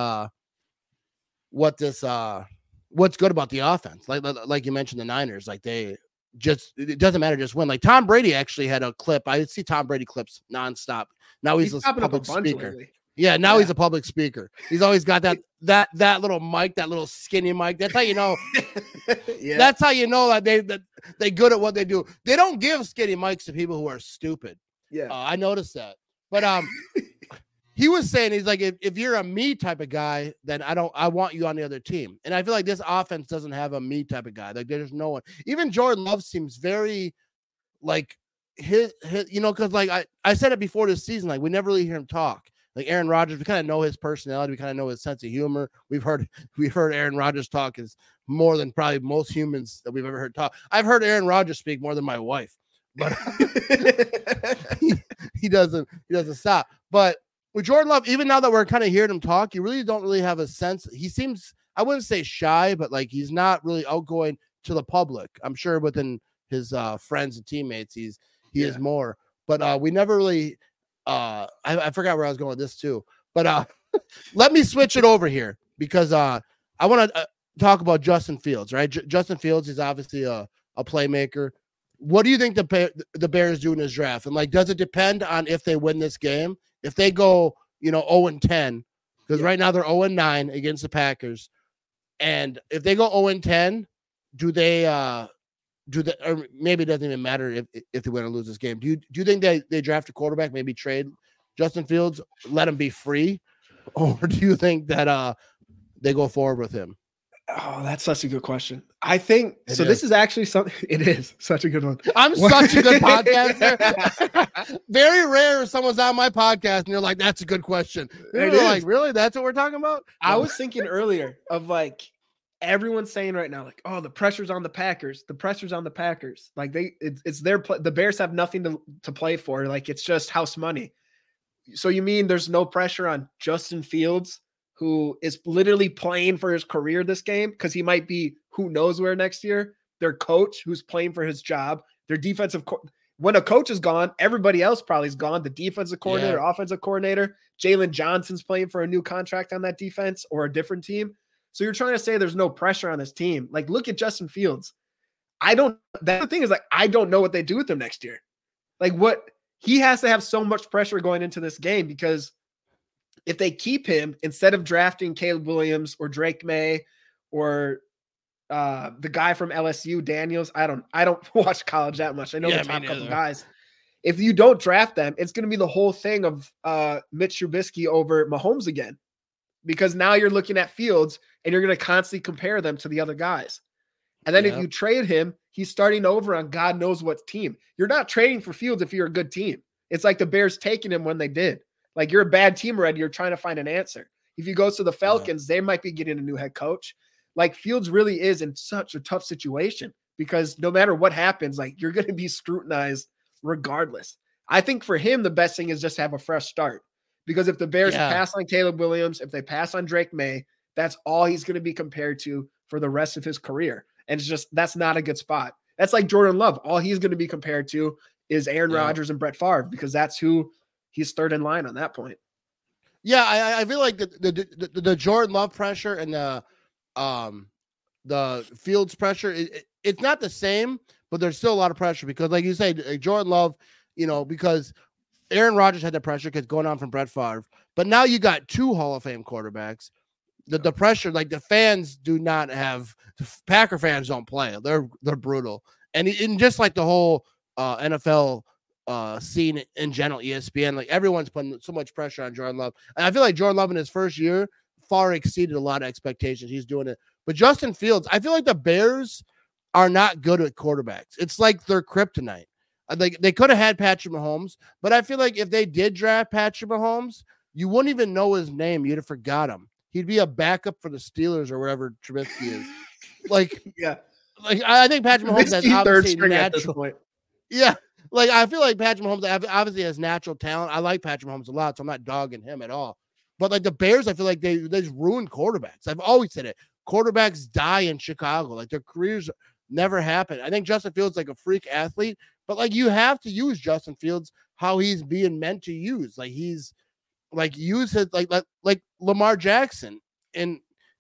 what's good about the offense. Like you mentioned the Niners, like it doesn't matter, just win. Like Tom Brady actually had a clip. I see Tom Brady clips nonstop. Now he's a public speaker. Lately. Yeah, now he's a public speaker. He's always got that little mic, that little skinny mic. That's how you know. That's how you know that they good at what they do. They don't give skinny mics to people who are stupid. Yeah, I noticed that. But he was saying, he's like, if you're a me type of guy, then I want you on the other team. And I feel like this offense doesn't have a me type of guy. Like there's no one. Even Jordan Love seems very like his you know, because like I said it before this season, like we never really hear him talk. Like Aaron Rodgers, we kind of know his personality. We kind of know his sense of humor. We've heard Aaron Rodgers talk is more than probably most humans that we've ever heard talk. I've heard Aaron Rodgers speak more than my wife, but he doesn't stop. But with Jordan Love, even now that we're kind of hearing him talk, you really don't really have a sense. He seems, I wouldn't say shy, but like he's not really outgoing to the public. I'm sure within his friends and teammates, he is more. But we never really. I forgot where I was going with this too, but let me switch it over here because I want to talk about Justin Fields, right? Justin Fields is obviously a playmaker. What do you think the Bears do in this draft? And like, does it depend on if they win this game? If they go, 0-10, because right now they're 0-9 against the Packers, and if they go 0-10, do they? Or maybe it doesn't even matter if they win or lose this game. Do you think they draft a quarterback, maybe trade Justin Fields, let him be free, or do you think that they go forward with him? Oh, that's such a good question. I think so. This is actually something. It is such a good one. I'm such a good podcaster. Very rare if someone's on my podcast and you're like, "That's a good question." You're like, "Really? That's what we're talking about?" I was thinking earlier of like. Everyone's saying right now, like, oh, the pressure's on the Packers. The pressure's on the Packers. Like it's their the Bears have nothing to play for. Like it's just house money. So you mean there's no pressure on Justin Fields, who is literally playing for his career this game because he might be who knows where next year. Their coach, who's playing for his job. Their defensive. When a coach is gone, everybody else probably is gone. The defensive coordinator, offensive coordinator. Jalen Johnson's playing for a new contract on that defense or a different team. So you're trying to say there's no pressure on this team. Like, look at Justin Fields. That's the thing is like, I don't know what they do with him next year. Like he has to have so much pressure going into this game because if they keep him instead of drafting Caleb Williams or Drake May or the guy from LSU, Daniels, I don't watch college that much. I know the top couple guys. If you don't draft them, it's going to be the whole thing of Mitch Trubisky over Mahomes again. Because now you're looking at Fields and you're going to constantly compare them to the other guys. And then if you trade him, he's starting over on God knows what team. You're not trading for Fields if you're a good team. It's like the Bears taking him when they did. Like you're a bad team already. You're trying to find an answer. If he goes to the Falcons, they might be getting a new head coach. Like Fields really is in such a tough situation because no matter what happens, like you're going to be scrutinized regardless. I think for him, the best thing is just have a fresh start. Because if the Bears pass on Caleb Williams, if they pass on Drake May, that's all he's going to be compared to for the rest of his career. And it's just, that's not a good spot. That's like Jordan Love. All he's going to be compared to is Aaron Rodgers and Brett Favre, because that's who he's third in line on that point. Yeah, I feel like the Jordan Love pressure and the Fields pressure, it's not the same, but there's still a lot of pressure because, like you say, Jordan Love, because Aaron Rodgers had the pressure because going on from Brett Favre, but now you got 2 Hall of Fame quarterbacks. The pressure, like the fans do not have. Packer fans don't play. They're brutal, and just like the whole NFL scene in general, ESPN, like everyone's putting so much pressure on Jordan Love, and I feel like Jordan Love in his first year far exceeded a lot of expectations. He's doing it, but Justin Fields, I feel like the Bears are not good at quarterbacks. It's like they're kryptonite. Like they could have had Patrick Mahomes, but I feel like if they did draft Patrick Mahomes, you wouldn't even know his name. You'd have forgot him. He'd be a backup for the Steelers or wherever Trubisky is. Like, yeah. Like I think Patrick Mahomes has obviously natural. Yeah. Like I feel like Patrick Mahomes obviously has natural talent. I like Patrick Mahomes a lot, so I'm not dogging him at all. But like the Bears, I feel like they just ruined quarterbacks. I've always said it. Quarterbacks die in Chicago. Like their careers never happen. I think Justin Fields is like a freak athlete, but like you have to use Justin Fields how he's being meant to use. Like he's like use it like Lamar Jackson in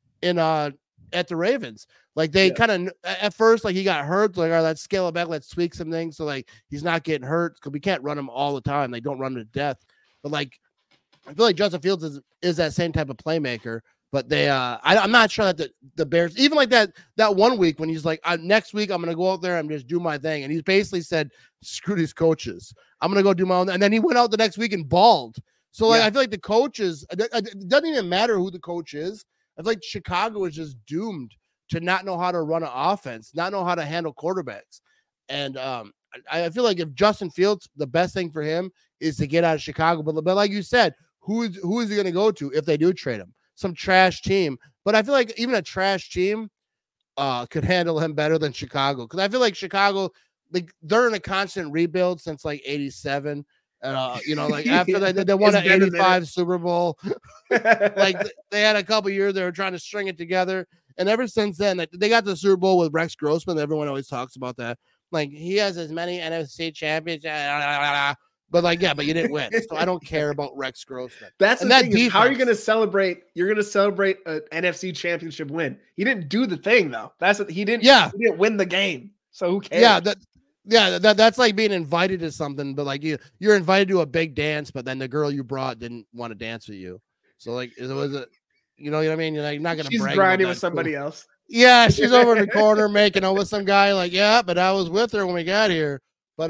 at the Ravens. Like they kind of at first like he got hurt. Like, all right, let's scale it back. Let's tweak some things so like he's not getting hurt because we can't run him all the time. They don't run him to death. But like I feel like Justin Fields is that same type of playmaker. But they I'm not sure that the Bears, even like that 1 week when he's like, next week I'm gonna go out there and just do my thing, and he's basically said, screw these coaches, I'm gonna go do my own. And then he went out the next week and balled. So like I feel like the coaches, it doesn't even matter who the coach is. I feel like Chicago is just doomed to not know how to run an offense, not know how to handle quarterbacks. And I feel like if Justin Fields, the best thing for him is to get out of Chicago. But like you said, who is he going to go to if they do trade him? Some trash team. But I feel like even a trash team could handle him better than Chicago. Because I feel like Chicago, like they're in a constant rebuild since like 87. Like after they won an 85 Super Bowl, like they had a couple years they were trying to string it together, and ever since then they got the Super Bowl with Rex Grossman. Everyone always talks about that. Like he has as many NFC championships, but but you didn't win, so I don't care about Rex Grossman. That's the thing. How are you going to celebrate? You're going to celebrate an NFC championship win. He didn't do the thing though. That's what he didn't. Yeah, he didn't win the game. So who cares? Yeah, that's like being invited to something, but like you're invited to a big dance, but then the girl you brought didn't want to dance with you. So like, you know what I mean? You're like not gonna. She's grinding with somebody else. Yeah, she's over in the corner making out with some guy. Like, yeah, but I was with her when we got here. But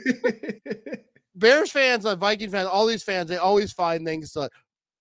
Bears fans, Viking fans, all these fans, they always find things to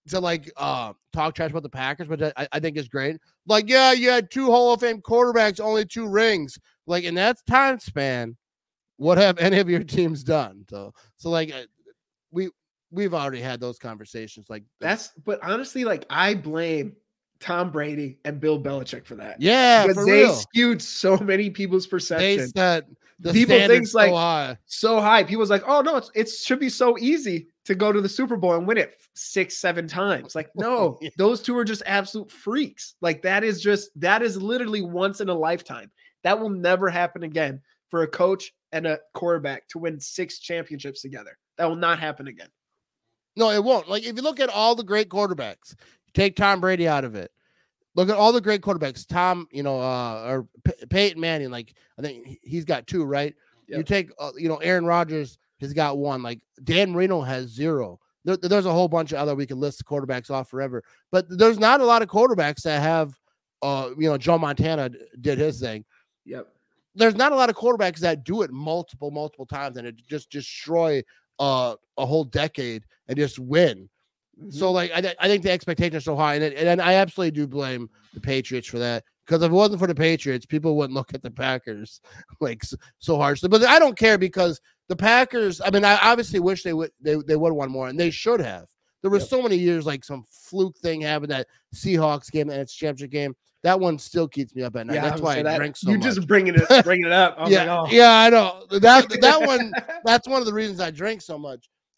talk trash about the Packers, which I think is great. Like, yeah, you had 2 Hall of Fame quarterbacks, only 2 rings. Like, in that time span, what have any of your teams done? So like we've already had those conversations. Like but honestly, like I blame Tom Brady and Bill Belichick for that. Yeah, because they skewed so many people's perception. They said the people think like so high. People's like, oh no, it should be so easy to go to the Super Bowl and win it 6-7 times. Like, no, those 2 are just absolute freaks. Like that is literally once in a lifetime. That will never happen again for a coach and a quarterback to win 6 championships together. That will not happen again. No, it won't. Like if you look at all the great quarterbacks, take Tom Brady out of it. Look at all the great quarterbacks. Or Peyton Manning. Like I think he's got 2, right? Yep. You take Aaron Rodgers has got 1. Like Dan Marino has 0. There's a whole bunch of other we can list quarterbacks off forever, but there's not a lot of quarterbacks that have. Joe Montana did his thing. Yep. There's not a lot of quarterbacks that do it multiple times and it just destroy a whole decade and just win. Mm-hmm. So like I think the expectations are so high, and I absolutely do blame the Patriots for that, because if it wasn't for the Patriots, people wouldn't look at the Packers like so harshly. But I don't care, because the Packers, I mean, I obviously wish they would have won more, and they should have. There were so many years like some fluke thing happened, that Seahawks game and its championship game. That one still keeps me up at night. Yeah, that's why I drink so much. You just bringing it up. Yeah, I know that one. That's one of the reasons I drink so much.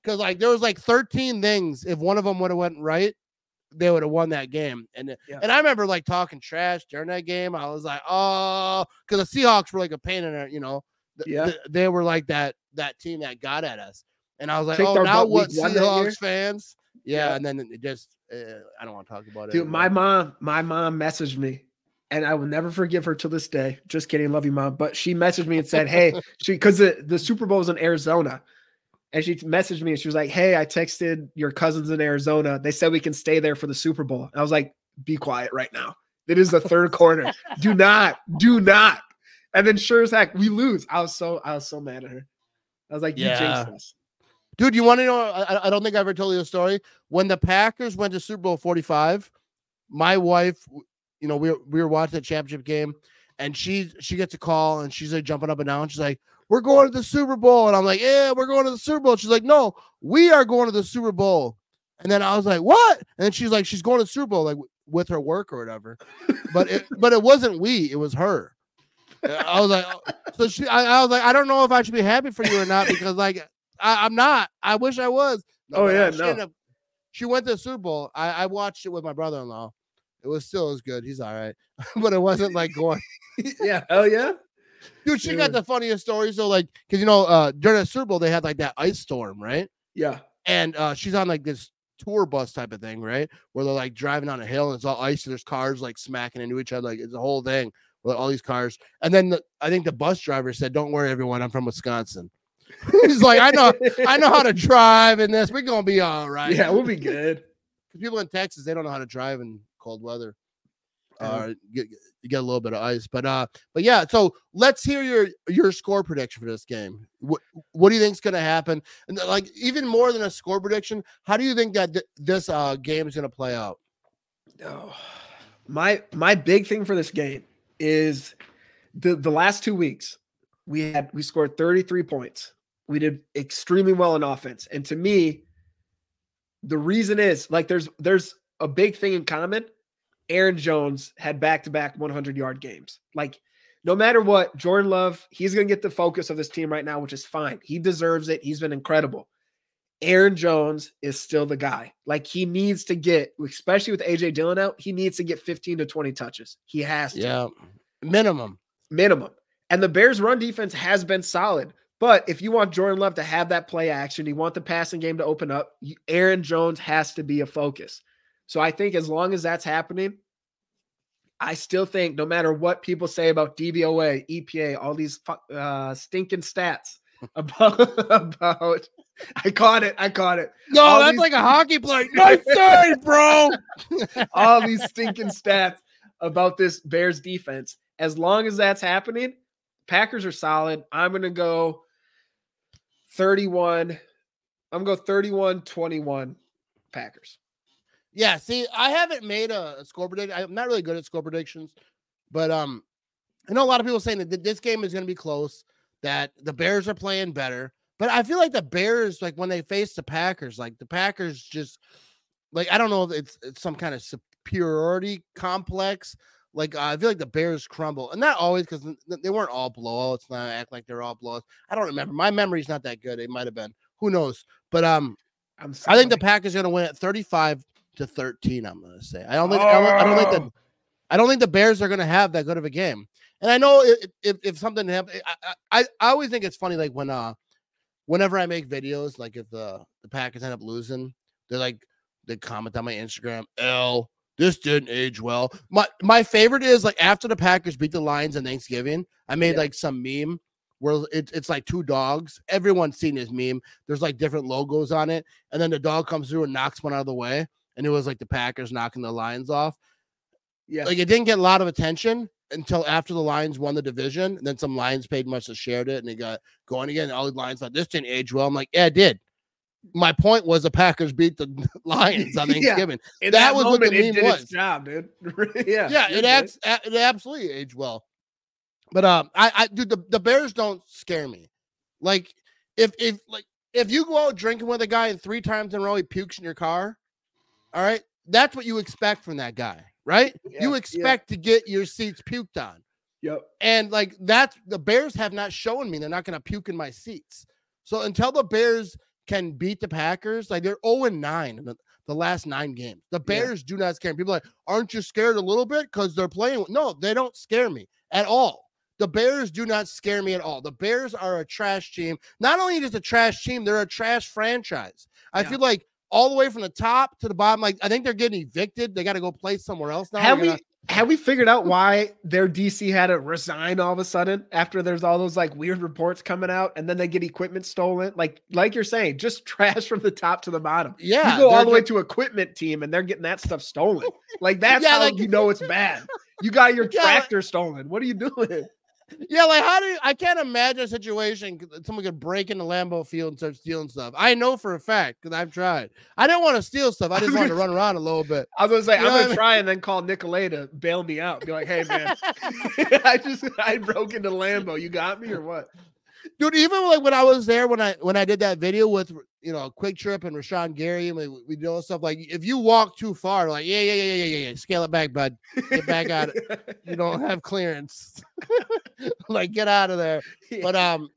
because like there was like 13 things. If one of them would have went right, they would have won that game. And I remember like talking trash during that game. I was like, oh, because the Seahawks were like a pain in it. They were like that team that got at us. And I was like, oh, now what, Seahawks fans? Yeah, and then it just I don't want to talk about it. Dude, my mom messaged me, and I will never forgive her to this day. Just kidding, love you, Mom. But she messaged me and said, hey, because the Super Bowl is in Arizona. And she messaged me and she was like, hey, I texted your cousins in Arizona. They said we can stay there for the Super Bowl. And I was like, be quiet right now. It is the third quarter. Do not. And then sure as heck, we lose. I was so mad at her. I was like, you jinxed us. Dude, you want to know? I don't think I ever told you a story. When the Packers went to Super Bowl 45, my wife, we were watching the championship game, and she gets a call, and she's like jumping up and down. She's like, we're going to the Super Bowl. And I'm like, yeah, we're going to the Super Bowl. She's like, no, we are going to the Super Bowl. And then I was like, what? And then she's like, she's going to the Super Bowl, like with her work or whatever. But it wasn't we, it was her. I was like, so I was like, I don't know if I should be happy for you or not, because like, I'm not. I wish I was. She went to the Super Bowl. I watched it with my brother-in-law. It was good. He's all right. But it wasn't like going. Yeah. Hell yeah. Dude, she got the funniest story. So like, because during the Super Bowl they had like that ice storm, right? Yeah. And she's on like this tour bus type of thing, right? Where they're like driving on a hill and it's all ice and there's cars like smacking into each other, like it's a whole thing with all these cars. And then I think the bus driver said, "Don't worry, everyone, I'm from Wisconsin." He's like, I know how to drive in this. We're gonna be all right. Yeah, we'll be good. People in Texas, they don't know how to drive in cold weather. You get a little bit of ice, but yeah. So let's hear your score prediction for this game. What do you think is going to happen? And like even more than a score prediction, how do you think that this game is going to play out? Oh, my big thing for this game is the last 2 weeks we scored 33 points. We did extremely well in offense, and to me, the reason is like there's a big thing in common. Aaron Jones had back-to-back 100-yard games. Like, no matter what, Jordan Love, he's going to get the focus of this team right now, which is fine. He deserves it. He's been incredible. Aaron Jones is still the guy. Like, he needs to get, especially with A.J. Dillon out, he needs to get 15 to 20 touches. He has to. Yeah, minimum. And the Bears' run defense has been solid. But if you want Jordan Love to have that play action, you want the passing game to open up, Aaron Jones has to be a focus. So I think as long as that's happening, I still think no matter what people say about DVOA, EPA, all these stinking stats about I caught it. No, all that's like a hockey play. Nice save, bro. All these stinking stats about this Bears defense. As long as that's happening, Packers are solid. I'm going to go 31. I'm going to go 31-21 Packers. Yeah, see, I haven't made a score prediction. I'm not really good at score predictions, but I know a lot of people saying that this game is going to be close, that the Bears are playing better. But I feel like the Bears, like when they face the Packers, like the Packers just, like, I don't know if it's some kind of superiority complex. Like, I feel like the Bears crumble. And not always, because they weren't all blowouts. Not act like they're all blowouts. I don't remember. My memory's not that good. It might have been. Who knows? But I think the Packers are going to win at 35-13. I'm going to say. I don't think the Bears are going to have that good of a game. And I know if something happens, I always think it's funny. Like whenever I make videos, like if the Packers end up losing, they comment on my Instagram, this didn't age well. My favorite is like after the Packers beat the Lions on Thanksgiving, I made like some meme where it's like two dogs. Everyone's seen this meme. There's like different logos on it. And then the dog comes through and knocks one out of the way. And it was like the Packers knocking the Lions off. Yeah. Like it didn't get a lot of attention until after the Lions won the division. And then some Lions paid much to shared it and they got going again. And all the Lions thought this didn't age well. I'm like, yeah, it did. My point was the Packers beat the Lions on Thanksgiving. Yeah. That was moment, what the meme was. Its job, dude. It absolutely aged well. But dude, the Bears don't scare me. Like if you go out drinking with a guy and 3 times in a row he pukes in your car, all right, that's what you expect from that guy, right? Yeah, you expect to get your seats puked on. Yep. And like that's the Bears have not shown me they're not going to puke in my seats. So until the Bears can beat the Packers. Like they're 0-9 in the last 9 games. The Bears do not scare me. People are like, aren't you scared a little bit because they're playing? No, they don't scare me at all. The Bears do not scare me at all. The Bears are a trash team. Not only just a trash team, they're a trash franchise. I feel like all the way from the top to the bottom, like I think they're getting evicted. They got to go play somewhere else now. Have we figured out why their DC had to resign all of a sudden after there's all those like weird reports coming out and then they get equipment stolen? Like you're saying, just trash from the top to the bottom. Yeah. You go all the way to equipment team and they're getting that stuff stolen. Like that's how you know it's bad. You got your tractor stolen. What are you doing? Yeah, like I can't imagine a situation someone could break into Lambeau Field and start stealing stuff. I know for a fact because I've tried. I didn't want to steal stuff. I just wanted to run around a little bit. I was gonna say, I'm gonna try and then call Nicolay to bail me out. Be like, hey man, I broke into Lambeau. You got me or what? Dude, even like when I was there, when I did that video with Quick Trip and Rashawn Gary, and we do all stuff, like if you walk too far, like yeah, scale it back, bud. Get back out. You don't have clearance. Like get out of there. But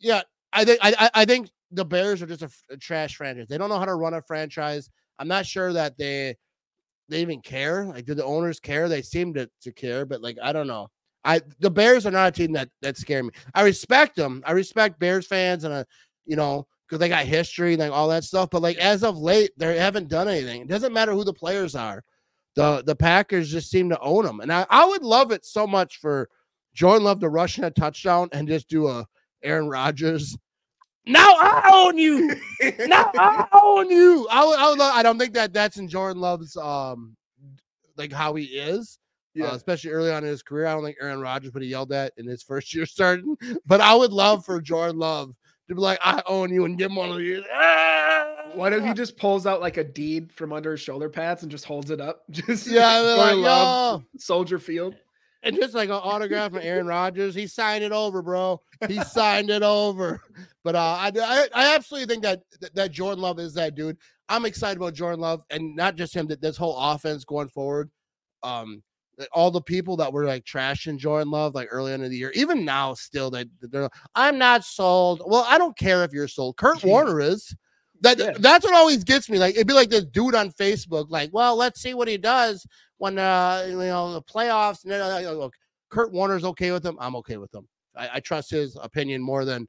I think the Bears are just a trash franchise. They don't know how to run a franchise. I'm not sure that they even care. Like, do the owners care? They seem to care, but like I don't know. The Bears are not a team that scare me. I respect them. I respect Bears fans and because they got history and like all that stuff. But like as of late, they haven't done anything. It doesn't matter who the players are. The Packers just seem to own them. And I would love it so much for Jordan Love to rush in a touchdown and just do a Aaron Rodgers. Now I own you. Now I own you. I don't think that's in Jordan Love's like how he is. Yeah. Especially early on in his career. I don't think Aaron Rodgers would have yelled that in his first year starting. But I would love for Jordan Love to be like, I own you, and give him one of these. What if he just pulls out like a deed from under his shoulder pads and just holds it up? Just like, Soldier Field. And just like an autograph from Aaron Rodgers. He signed it over, bro. He signed it over. But I absolutely think that Jordan Love is that dude. I'm excited about Jordan Love, and not just him, that this whole offense going forward. All the people that were like trashing Jordan Love like early in the year, even now still they're I'm not sold. Well, I don't care if you're sold. Kurt Warner is. That's what always gets me. Like it'd be like this dude on Facebook, like, well, let's see what he does when the playoffs. And Kurt Warner's okay with him. I'm okay with him. I trust his opinion more than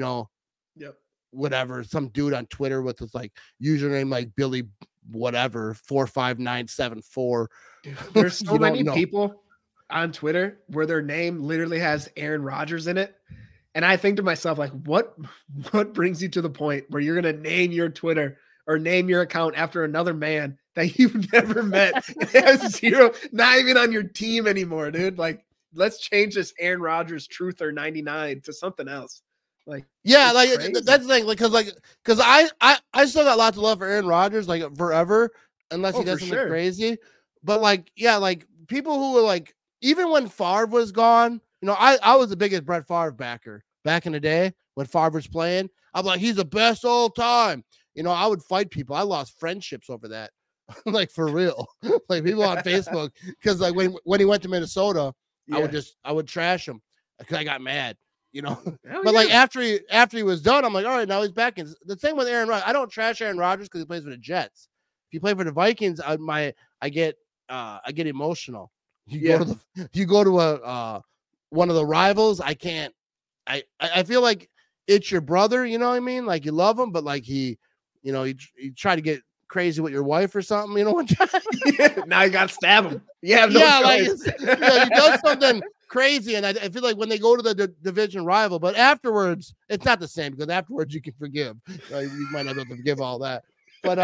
whatever some dude on Twitter with his like username like Billy whatever 45974. There's so many people on Twitter where their name literally has Aaron Rodgers in it. And I think to myself, like, what brings you to the point where you're going to name your Twitter or name your account after another man that you've never met? It has zero, not even on your team anymore, dude. Like, let's change this Aaron Rodgers Truther 99 to something else. Like, like crazy. That's the thing, because I still got lots of love for Aaron Rodgers, like forever, unless he does something crazy. But like people who were like, even when Favre was gone, I was the biggest Brett Favre backer back in the day when Favre was playing. I'm like, he's the best all time. I would fight people. I lost friendships over that, like for real. Like people on Facebook, because like when he went to Minnesota, I would trash him because I got mad. But like after he was done, I'm like, all right, now he's back. And the same with Aaron Rodgers. I don't trash Aaron Rodgers because he plays for the Jets. If you play for the Vikings, I get emotional. You go to one of the rivals. I can't. I feel like it's your brother. You know what I mean? Like you love him, but like he try to get crazy with your wife or something. One time. Now you got to stab him. Yeah, he does something crazy, and I feel like when they go to the division rival, but afterwards it's not the same, because afterwards you can forgive. You might not be able to forgive all that, but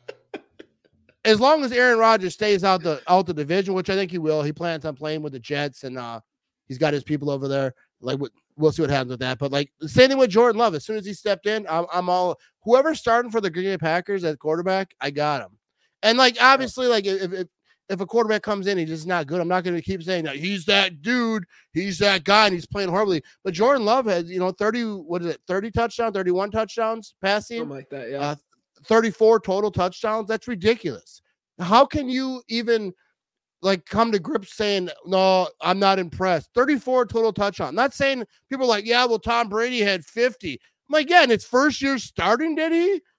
as long as Aaron Rodgers stays out the division, which I think he will, he plans on playing with the Jets, and he's got his people over there. Like we'll see what happens with that. But like the same thing with Jordan Love. As soon as he stepped in, I'm all whoever's starting for the Green Bay Packers at quarterback, I got him. And like obviously, like if a quarterback comes in, he's just not good, I'm not going to keep saying that he's that dude, he's that guy, and he's playing horribly. But Jordan Love has 30 touchdowns, 31 touchdowns passing, something like that. Yeah. 34 total touchdowns. That's ridiculous. How can you even like come to grips saying, no, I'm not impressed? 34 total touchdowns. Not saying people are like, yeah, well, Tom Brady had 50. I'm like, yeah, in his first year starting, did he?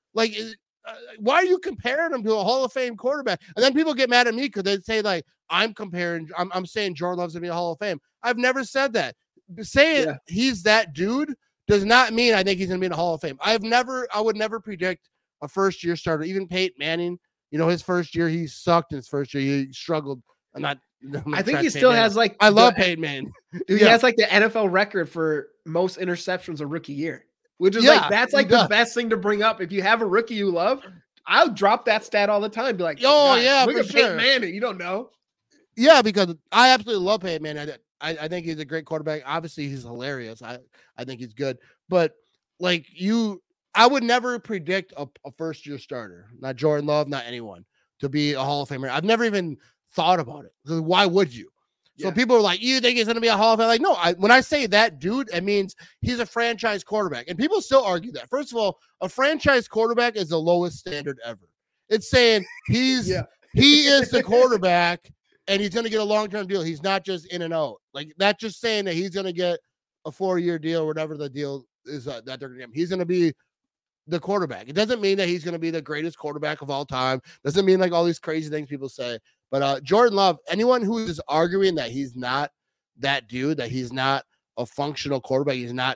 Like, why are you comparing him to a Hall of Fame quarterback? And then people get mad at me because they say, like, I'm saying Jordan Love's going to be a Hall of Fame. I've never said that. Saying he's that dude does not mean I think he's going to be in the Hall of Fame. I would never predict a first-year starter. Even Peyton Manning, his first year, he sucked in his first year. He struggled. I think he still has, like, I love Peyton Manning. Dude, he has, like, the NFL record for most interceptions a rookie year, which is like, that's like the best thing to bring up. If you have a rookie you love, I'll drop that stat all the time. Be like, oh yeah, look for at sure. Peyton Manning. You don't know. Yeah, because I absolutely love Peyton Manning. I think he's a great quarterback. Obviously, he's hilarious. I think he's good. But like I would never predict a first-year starter, not Jordan Love, not anyone, to be a Hall of Famer. I've never even thought about it. So why would you? So people are like, you think he's going to be a Hall of Fame? Like, no, when I say that dude, it means he's a franchise quarterback. And people still argue that. First of all, a franchise quarterback is the lowest standard ever. It's saying he is the quarterback and he's going to get a long-term deal. He's not just in and out. Like, that's just saying that he's going to get a 4-year deal or whatever the deal is that they're going to give him. He's going to be the quarterback. It doesn't mean that he's going to be the greatest quarterback of all time. Doesn't mean like all these crazy things people say. But Jordan Love, anyone who is arguing that he's not that dude, that he's not a functional quarterback, he's not,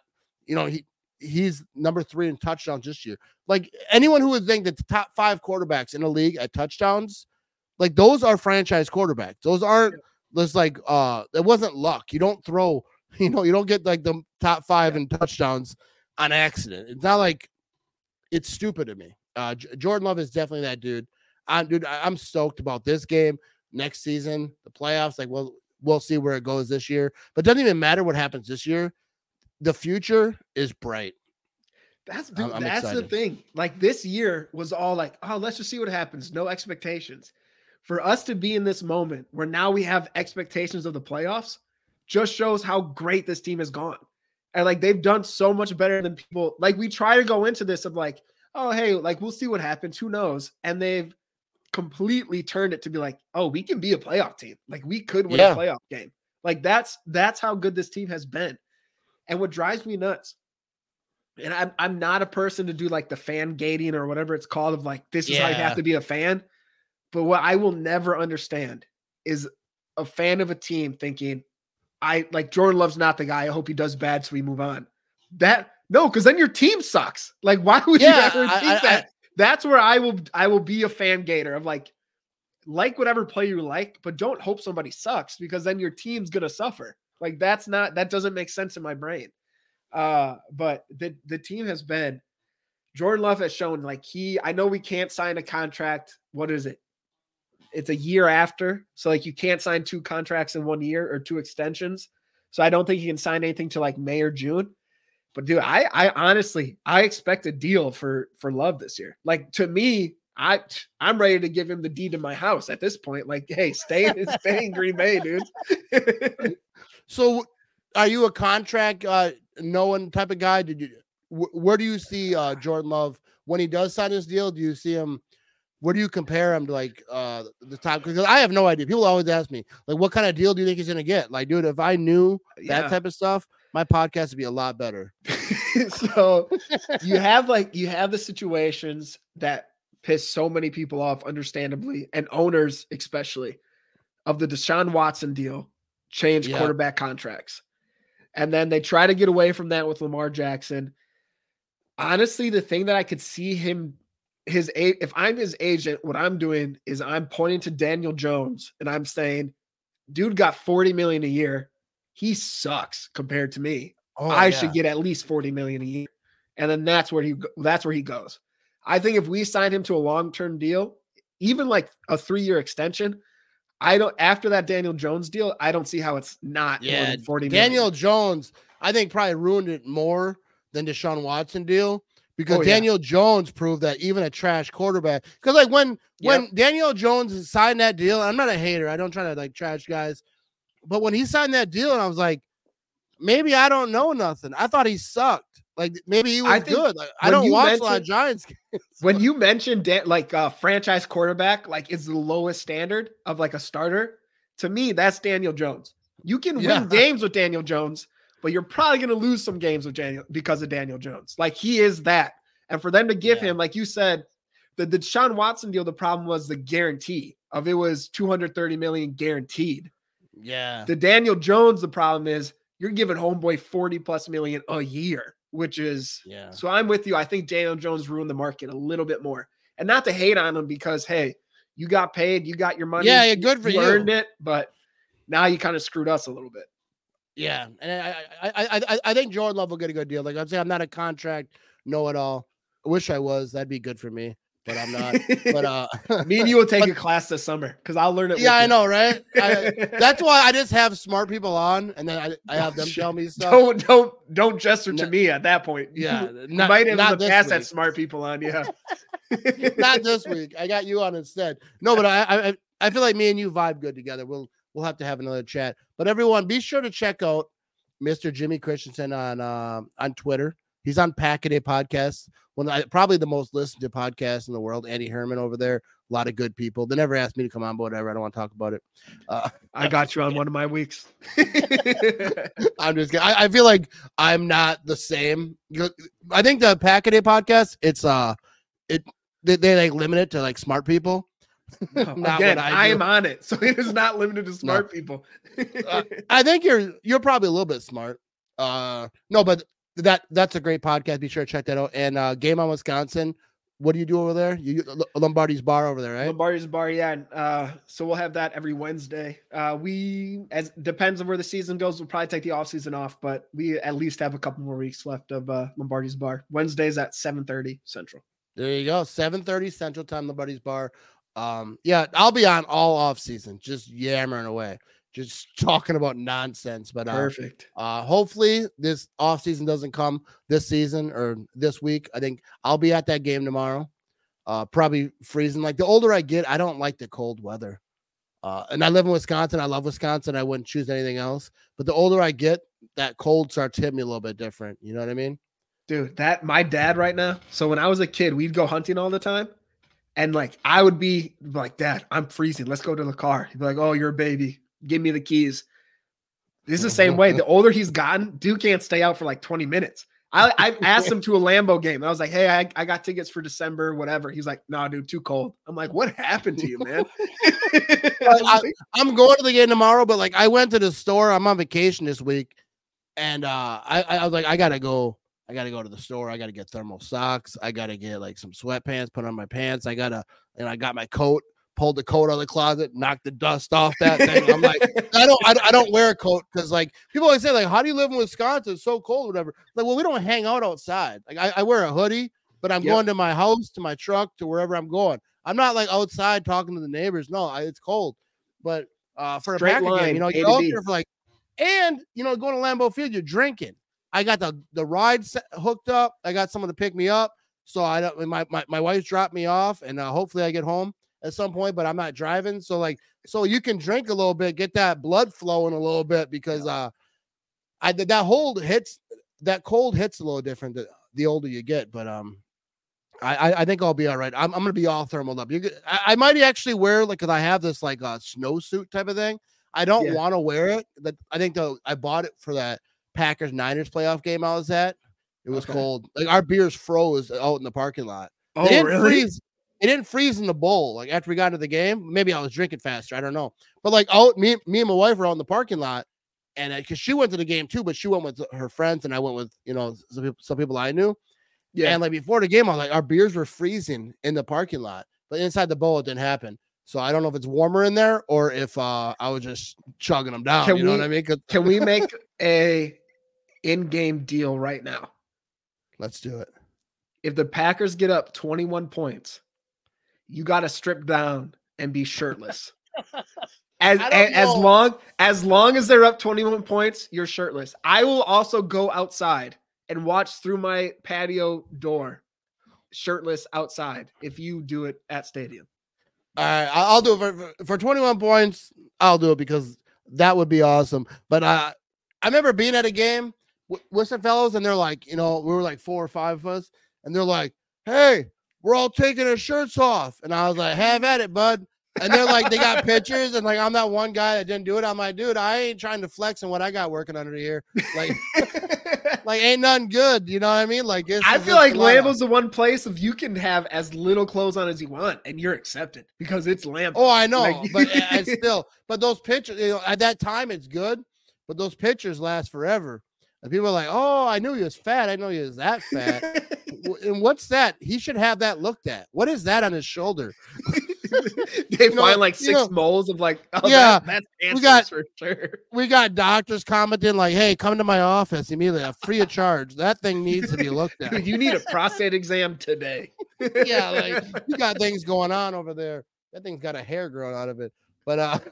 he's number 3 in touchdowns this year. Like, anyone who would think that the top 5 quarterbacks in the league at touchdowns, like, those are franchise quarterbacks. Those aren't just like, it wasn't luck. You don't throw, you don't get like the top 5 in touchdowns on accident. It's not like, it's stupid to me. Jordan Love is definitely that dude. I'm stoked about this game, next season, the playoffs. Like, we'll see where it goes this year. But it doesn't even matter what happens this year. The future is bright. That's the thing. Like, this year was all like, oh, let's just see what happens. No expectations. For us to be in this moment where now we have expectations of the playoffs just shows how great this team has gone. And like, they've done so much better than people. Like, we try to go into this of like, oh, hey, like, we'll see what happens. Who knows? And they've completely turned it to be like, oh, we can be a playoff team. Like, we could win a playoff game. Like, that's how good this team has been. And what drives me nuts, and I'm not a person to do like the fan gating or whatever it's called of like, this is how you have to be a fan. But what I will never understand is a fan of a team thinking, I like Jordan Love's not the guy. I hope he does bad so we move on. No, because then your team sucks. Like, why would you ever think that? That's where I will be a fan gator of like whatever player you like, but don't hope somebody sucks because then your team's gonna suffer. Like, that doesn't make sense in my brain. But the team has been, Jordan Love has shown like I know we can't sign a contract. What is it? It's a year after. So like, you can't sign 2 contracts in 1 year or 2 extensions. So I don't think he can sign anything till like May or June. But dude, I honestly, I expect a deal for Love this year. Like, to me, I'm ready to give him the deed to my house at this point. Like, hey, stay in Green Bay, dude. So are you a contract knowing type of guy? Where do you see Jordan Love when he does sign his deal? Do you see him? Where do you compare him to like the top? Because I have no idea. People always ask me, like, what kind of deal do you think he's gonna get? Like, dude, if I knew that type of stuff, my podcast would be a lot better. So you have the situations that piss so many people off, understandably, and owners especially, of the Deshaun Watson deal, change quarterback contracts. And then they try to get away from that with Lamar Jackson. Honestly, the thing that I could see if I'm his agent, what I'm doing is I'm pointing to Daniel Jones and I'm saying, dude got $40 million a year. He sucks compared to me. I should get at least $40 million a year. And then that's where he goes. I think if we sign him to a long-term deal, even like a 3-year extension, after that Daniel Jones deal, I don't see how it's not more than $40 million. Daniel Jones, I think, probably ruined it more than Deshaun Watson deal. Because Daniel Jones proved that even a trash quarterback, because like when Daniel Jones signed that deal, I'm not a hater. I don't try to like trash guys, but when he signed that deal, and I was like, maybe I don't know nothing. I thought he sucked. Like, maybe he was good. Like, I don't watch a lot of Giants games. When you mentioned franchise quarterback, like, is the lowest standard of like a starter. To me, that's Daniel Jones. You can win games with Daniel Jones, but you're probably going to lose some games with Daniel because of Daniel Jones. Like, he is that. And for them to give him, like you said, the Deshaun Watson deal, the problem was the guarantee of it was $230 million guaranteed. Yeah. The Daniel Jones, the problem is you're giving homeboy $40+ million a year, which is so I'm with you. I think Daniel Jones ruined the market a little bit more. And not to hate on him because, hey, you got paid, you got your money. Yeah, good for you. You earned it, but now you kind of screwed us a little bit. Yeah, and I think Jordan Love will get a good deal. Like I'm saying, I'm not a contract know-it-all. I wish I was. That'd be good for me, but I'm not. But me and you will take a class this summer because I'll learn it. Yeah, I know, right? That's why I just have smart people on, and then I have them tell me stuff. Don't gesture to me at that point. Yeah, you might have in the past had smart people on. Yeah, not this week. I got you on instead. No, but I feel like me and you vibe good together. We'll have to have another chat. But everyone, be sure to check out Mr. Jimmy Christensen on Twitter. He's on Pack-A-Day Podcast, probably the most listened to podcast in the world. Andy Herman over there, a lot of good people. They never asked me to come on, but whatever. I don't want to talk about it. I got you on one of my weeks. I'm just kidding. I feel like I'm not the same. I think the Pack-A-Day Podcast, they like limit it to like smart people. Again, I am on it, so it is not limited to smart people. I think you're probably a little bit smart. No, but that's a great podcast. Be sure to check that out. And Game on Wisconsin. What do you do over there? You Lombardi's Bar over there, right? Lombardi's Bar, yeah. So we'll have that every Wednesday. Depends on where the season goes. We'll probably take the off season off, but we at least have a couple more weeks left of Lombardi's Bar. Wednesdays at 7:30 Central. There you go, 7:30 Central Time, Lombardi's Bar. Yeah, I'll be on all off season, just yammering away, just talking about nonsense. But perfect. Hopefully this off season doesn't come this season or this week. I think I'll be at that game tomorrow. Probably freezing. Like the older I get, I don't like the cold weather. And I live in Wisconsin. I love Wisconsin. I wouldn't choose anything else. But the older I get, that cold starts hitting me a little bit different. You know what I mean? Dude, my dad right now. So when I was a kid, we'd go hunting all the time. And like, I would be like, Dad, I'm freezing. Let's go to the car. He'd be like, oh, you're a baby. Give me the keys. This is the same way. The older he's gotten, dude can't stay out for like 20 minutes. I asked him to a Lambeau game. I was like, hey, I got tickets for December, whatever. He's like, no, dude, too cold. I'm like, what happened to you, man? I'm going to the game tomorrow, but like I went to the store. I'm on vacation this week. And I was like, I gotta go to the store. I gotta get thermal socks. I gotta get like some sweatpants, put on my pants. I got my coat, pulled the coat out of the closet, knocked the dust off that thing. I'm like, I don't wear a coat because like people always say, like, how do you live in Wisconsin? It's so cold, whatever. Like, well, we don't hang out outside. Like I wear a hoodie, but I'm going to my house, to my truck, to wherever I'm going. I'm not like outside talking to the neighbors. No, it's cold. But for straight a Packer game, you're out there for like, and going to Lambeau Field, you're drinking. I got the ride hooked up. I got someone to pick me up. So my wife dropped me off, and hopefully I get home at some point, but I'm not driving. So you can drink a little bit, get that blood flowing a little bit because that cold hits a little different the older you get. But I think I'll be all right. I'm going to be all thermaled up. I might actually wear because I have this like a snowsuit type of thing. I don't want to wear it. I think I bought it for that Packers-Niners playoff game I was at. It was cold. Like our beers froze out in the parking lot. Oh, really? It didn't freeze in the bowl. Like after we got into the game, maybe I was drinking faster. I don't know. But like me and my wife were out in the parking lot, and because she went to the game too, but she went with her friends, and I went with some people I knew. Yeah. And like before the game, I was like, our beers were freezing in the parking lot, but inside the bowl it didn't happen. So I don't know if it's warmer in there or if I was just chugging them down. What I mean? Can we make a in-game deal right now? Let's do it. If the Packers get up 21 points, you got to strip down and be shirtless. As long as they're up 21 points, you're shirtless. I will also go outside and watch through my patio door, shirtless outside. If you do it at stadium. All right, I'll do it for 21 points. I'll do it because that would be awesome. But I remember being at a game with some fellows, and they're like, we were like 4 or 5 of us, and they're like, hey, we're all taking our shirts off. And I was like, have at it, bud. And they're like, they got pictures, and like, I'm that one guy that didn't do it. I'm like, dude, I ain't trying to flex on what I got working under here. Like, Like, ain't nothing good. You know what I mean? Like, I feel like Lambeau's the one place if you can have as little clothes on as you want and you're accepted because it's Lambeau. Oh, I know, Like, but I still, but those pictures, at that time it's good, but those pictures last forever. And people are like, "Oh, I knew he was fat. I know he was that fat." And what's that? He should have that looked at. What is that on his shoulder? They find like 6 moles of like, that's cancerous for sure. We got doctors commenting like, "Hey, come to my office immediately, free of charge. That thing needs to be looked at. You need a prostate exam today." Yeah, like you got things going on over there. That thing's got a hair growing out of it. But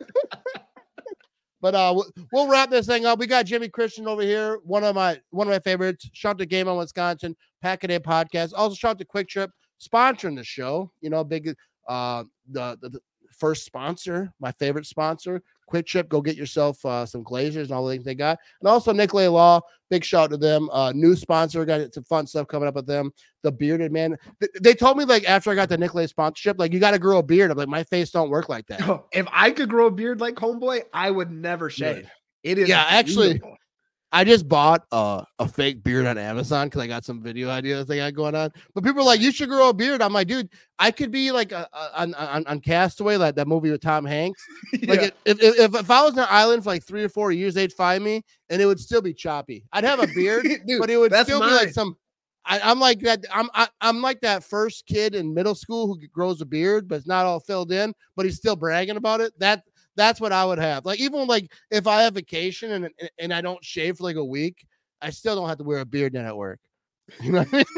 we'll wrap this thing up. We got Jimmy Christian over here, one of my favorites. Shout out to Game on Wisconsin, Pack a Day Podcast. Also shout out to Quick Trip sponsoring the show. Big the first sponsor, my favorite sponsor, Quick Trip. Go get yourself some Glazers and all the things they got. And also Nicolay Law, big shout out to them. New sponsor, got some fun stuff coming up with them. The bearded man. They told me like after I got the Nicolay sponsorship, like you got to grow a beard. I'm like, my face don't work like that. If I could grow a beard like Homeboy, I would never shave. It is actually. I just bought a fake beard on Amazon because I got some video ideas they got going on. But people are like, you should grow a beard. I'm like, dude, I could be like on Castaway, like that movie with Tom Hanks. Like if I was on an island for like 3 or 4 years, they'd find me and it would still be choppy. I'd have a beard, dude, but it would still be like some. I'm like that. I'm like that first kid in middle school who grows a beard, but it's not all filled in, but he's still bragging about it. That's what I would have. Like, even like if I have vacation and I don't shave for like a week, I still don't have to wear a beard then at work. You know what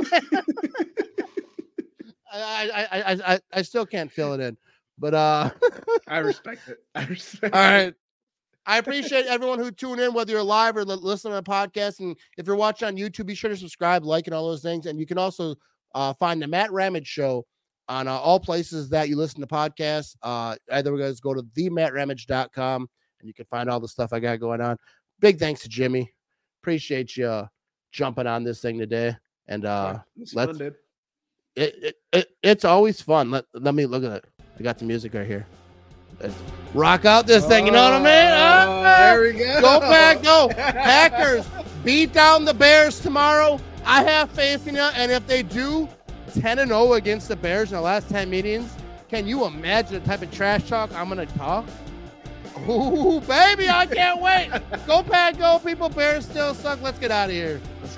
I mean? I still can't fill it in, but I respect it. All right. I appreciate everyone who tuned in, whether you're live or listening to the podcast. And if you're watching on YouTube, be sure to subscribe, like, and all those things. And you can also find the Matt Ramage Show on all places that you listen to podcasts. Either guys go to themattramage.com and you can find all the stuff I got going on. Big thanks to Jimmy. Appreciate you jumping on this thing today. And it's always fun. Let me look at it. I got the music right here. Let's rock out this thing. You know what I mean? There we go. Go Pack, go. Packers beat down the Bears tomorrow. I have faith in you. And if they do 10-0 against the Bears in the last 10 meetings, can you imagine the type of trash talk I'm going to talk? Ooh, baby, I can't wait. Go Pack, go, people. Bears still suck. Let's get out of here.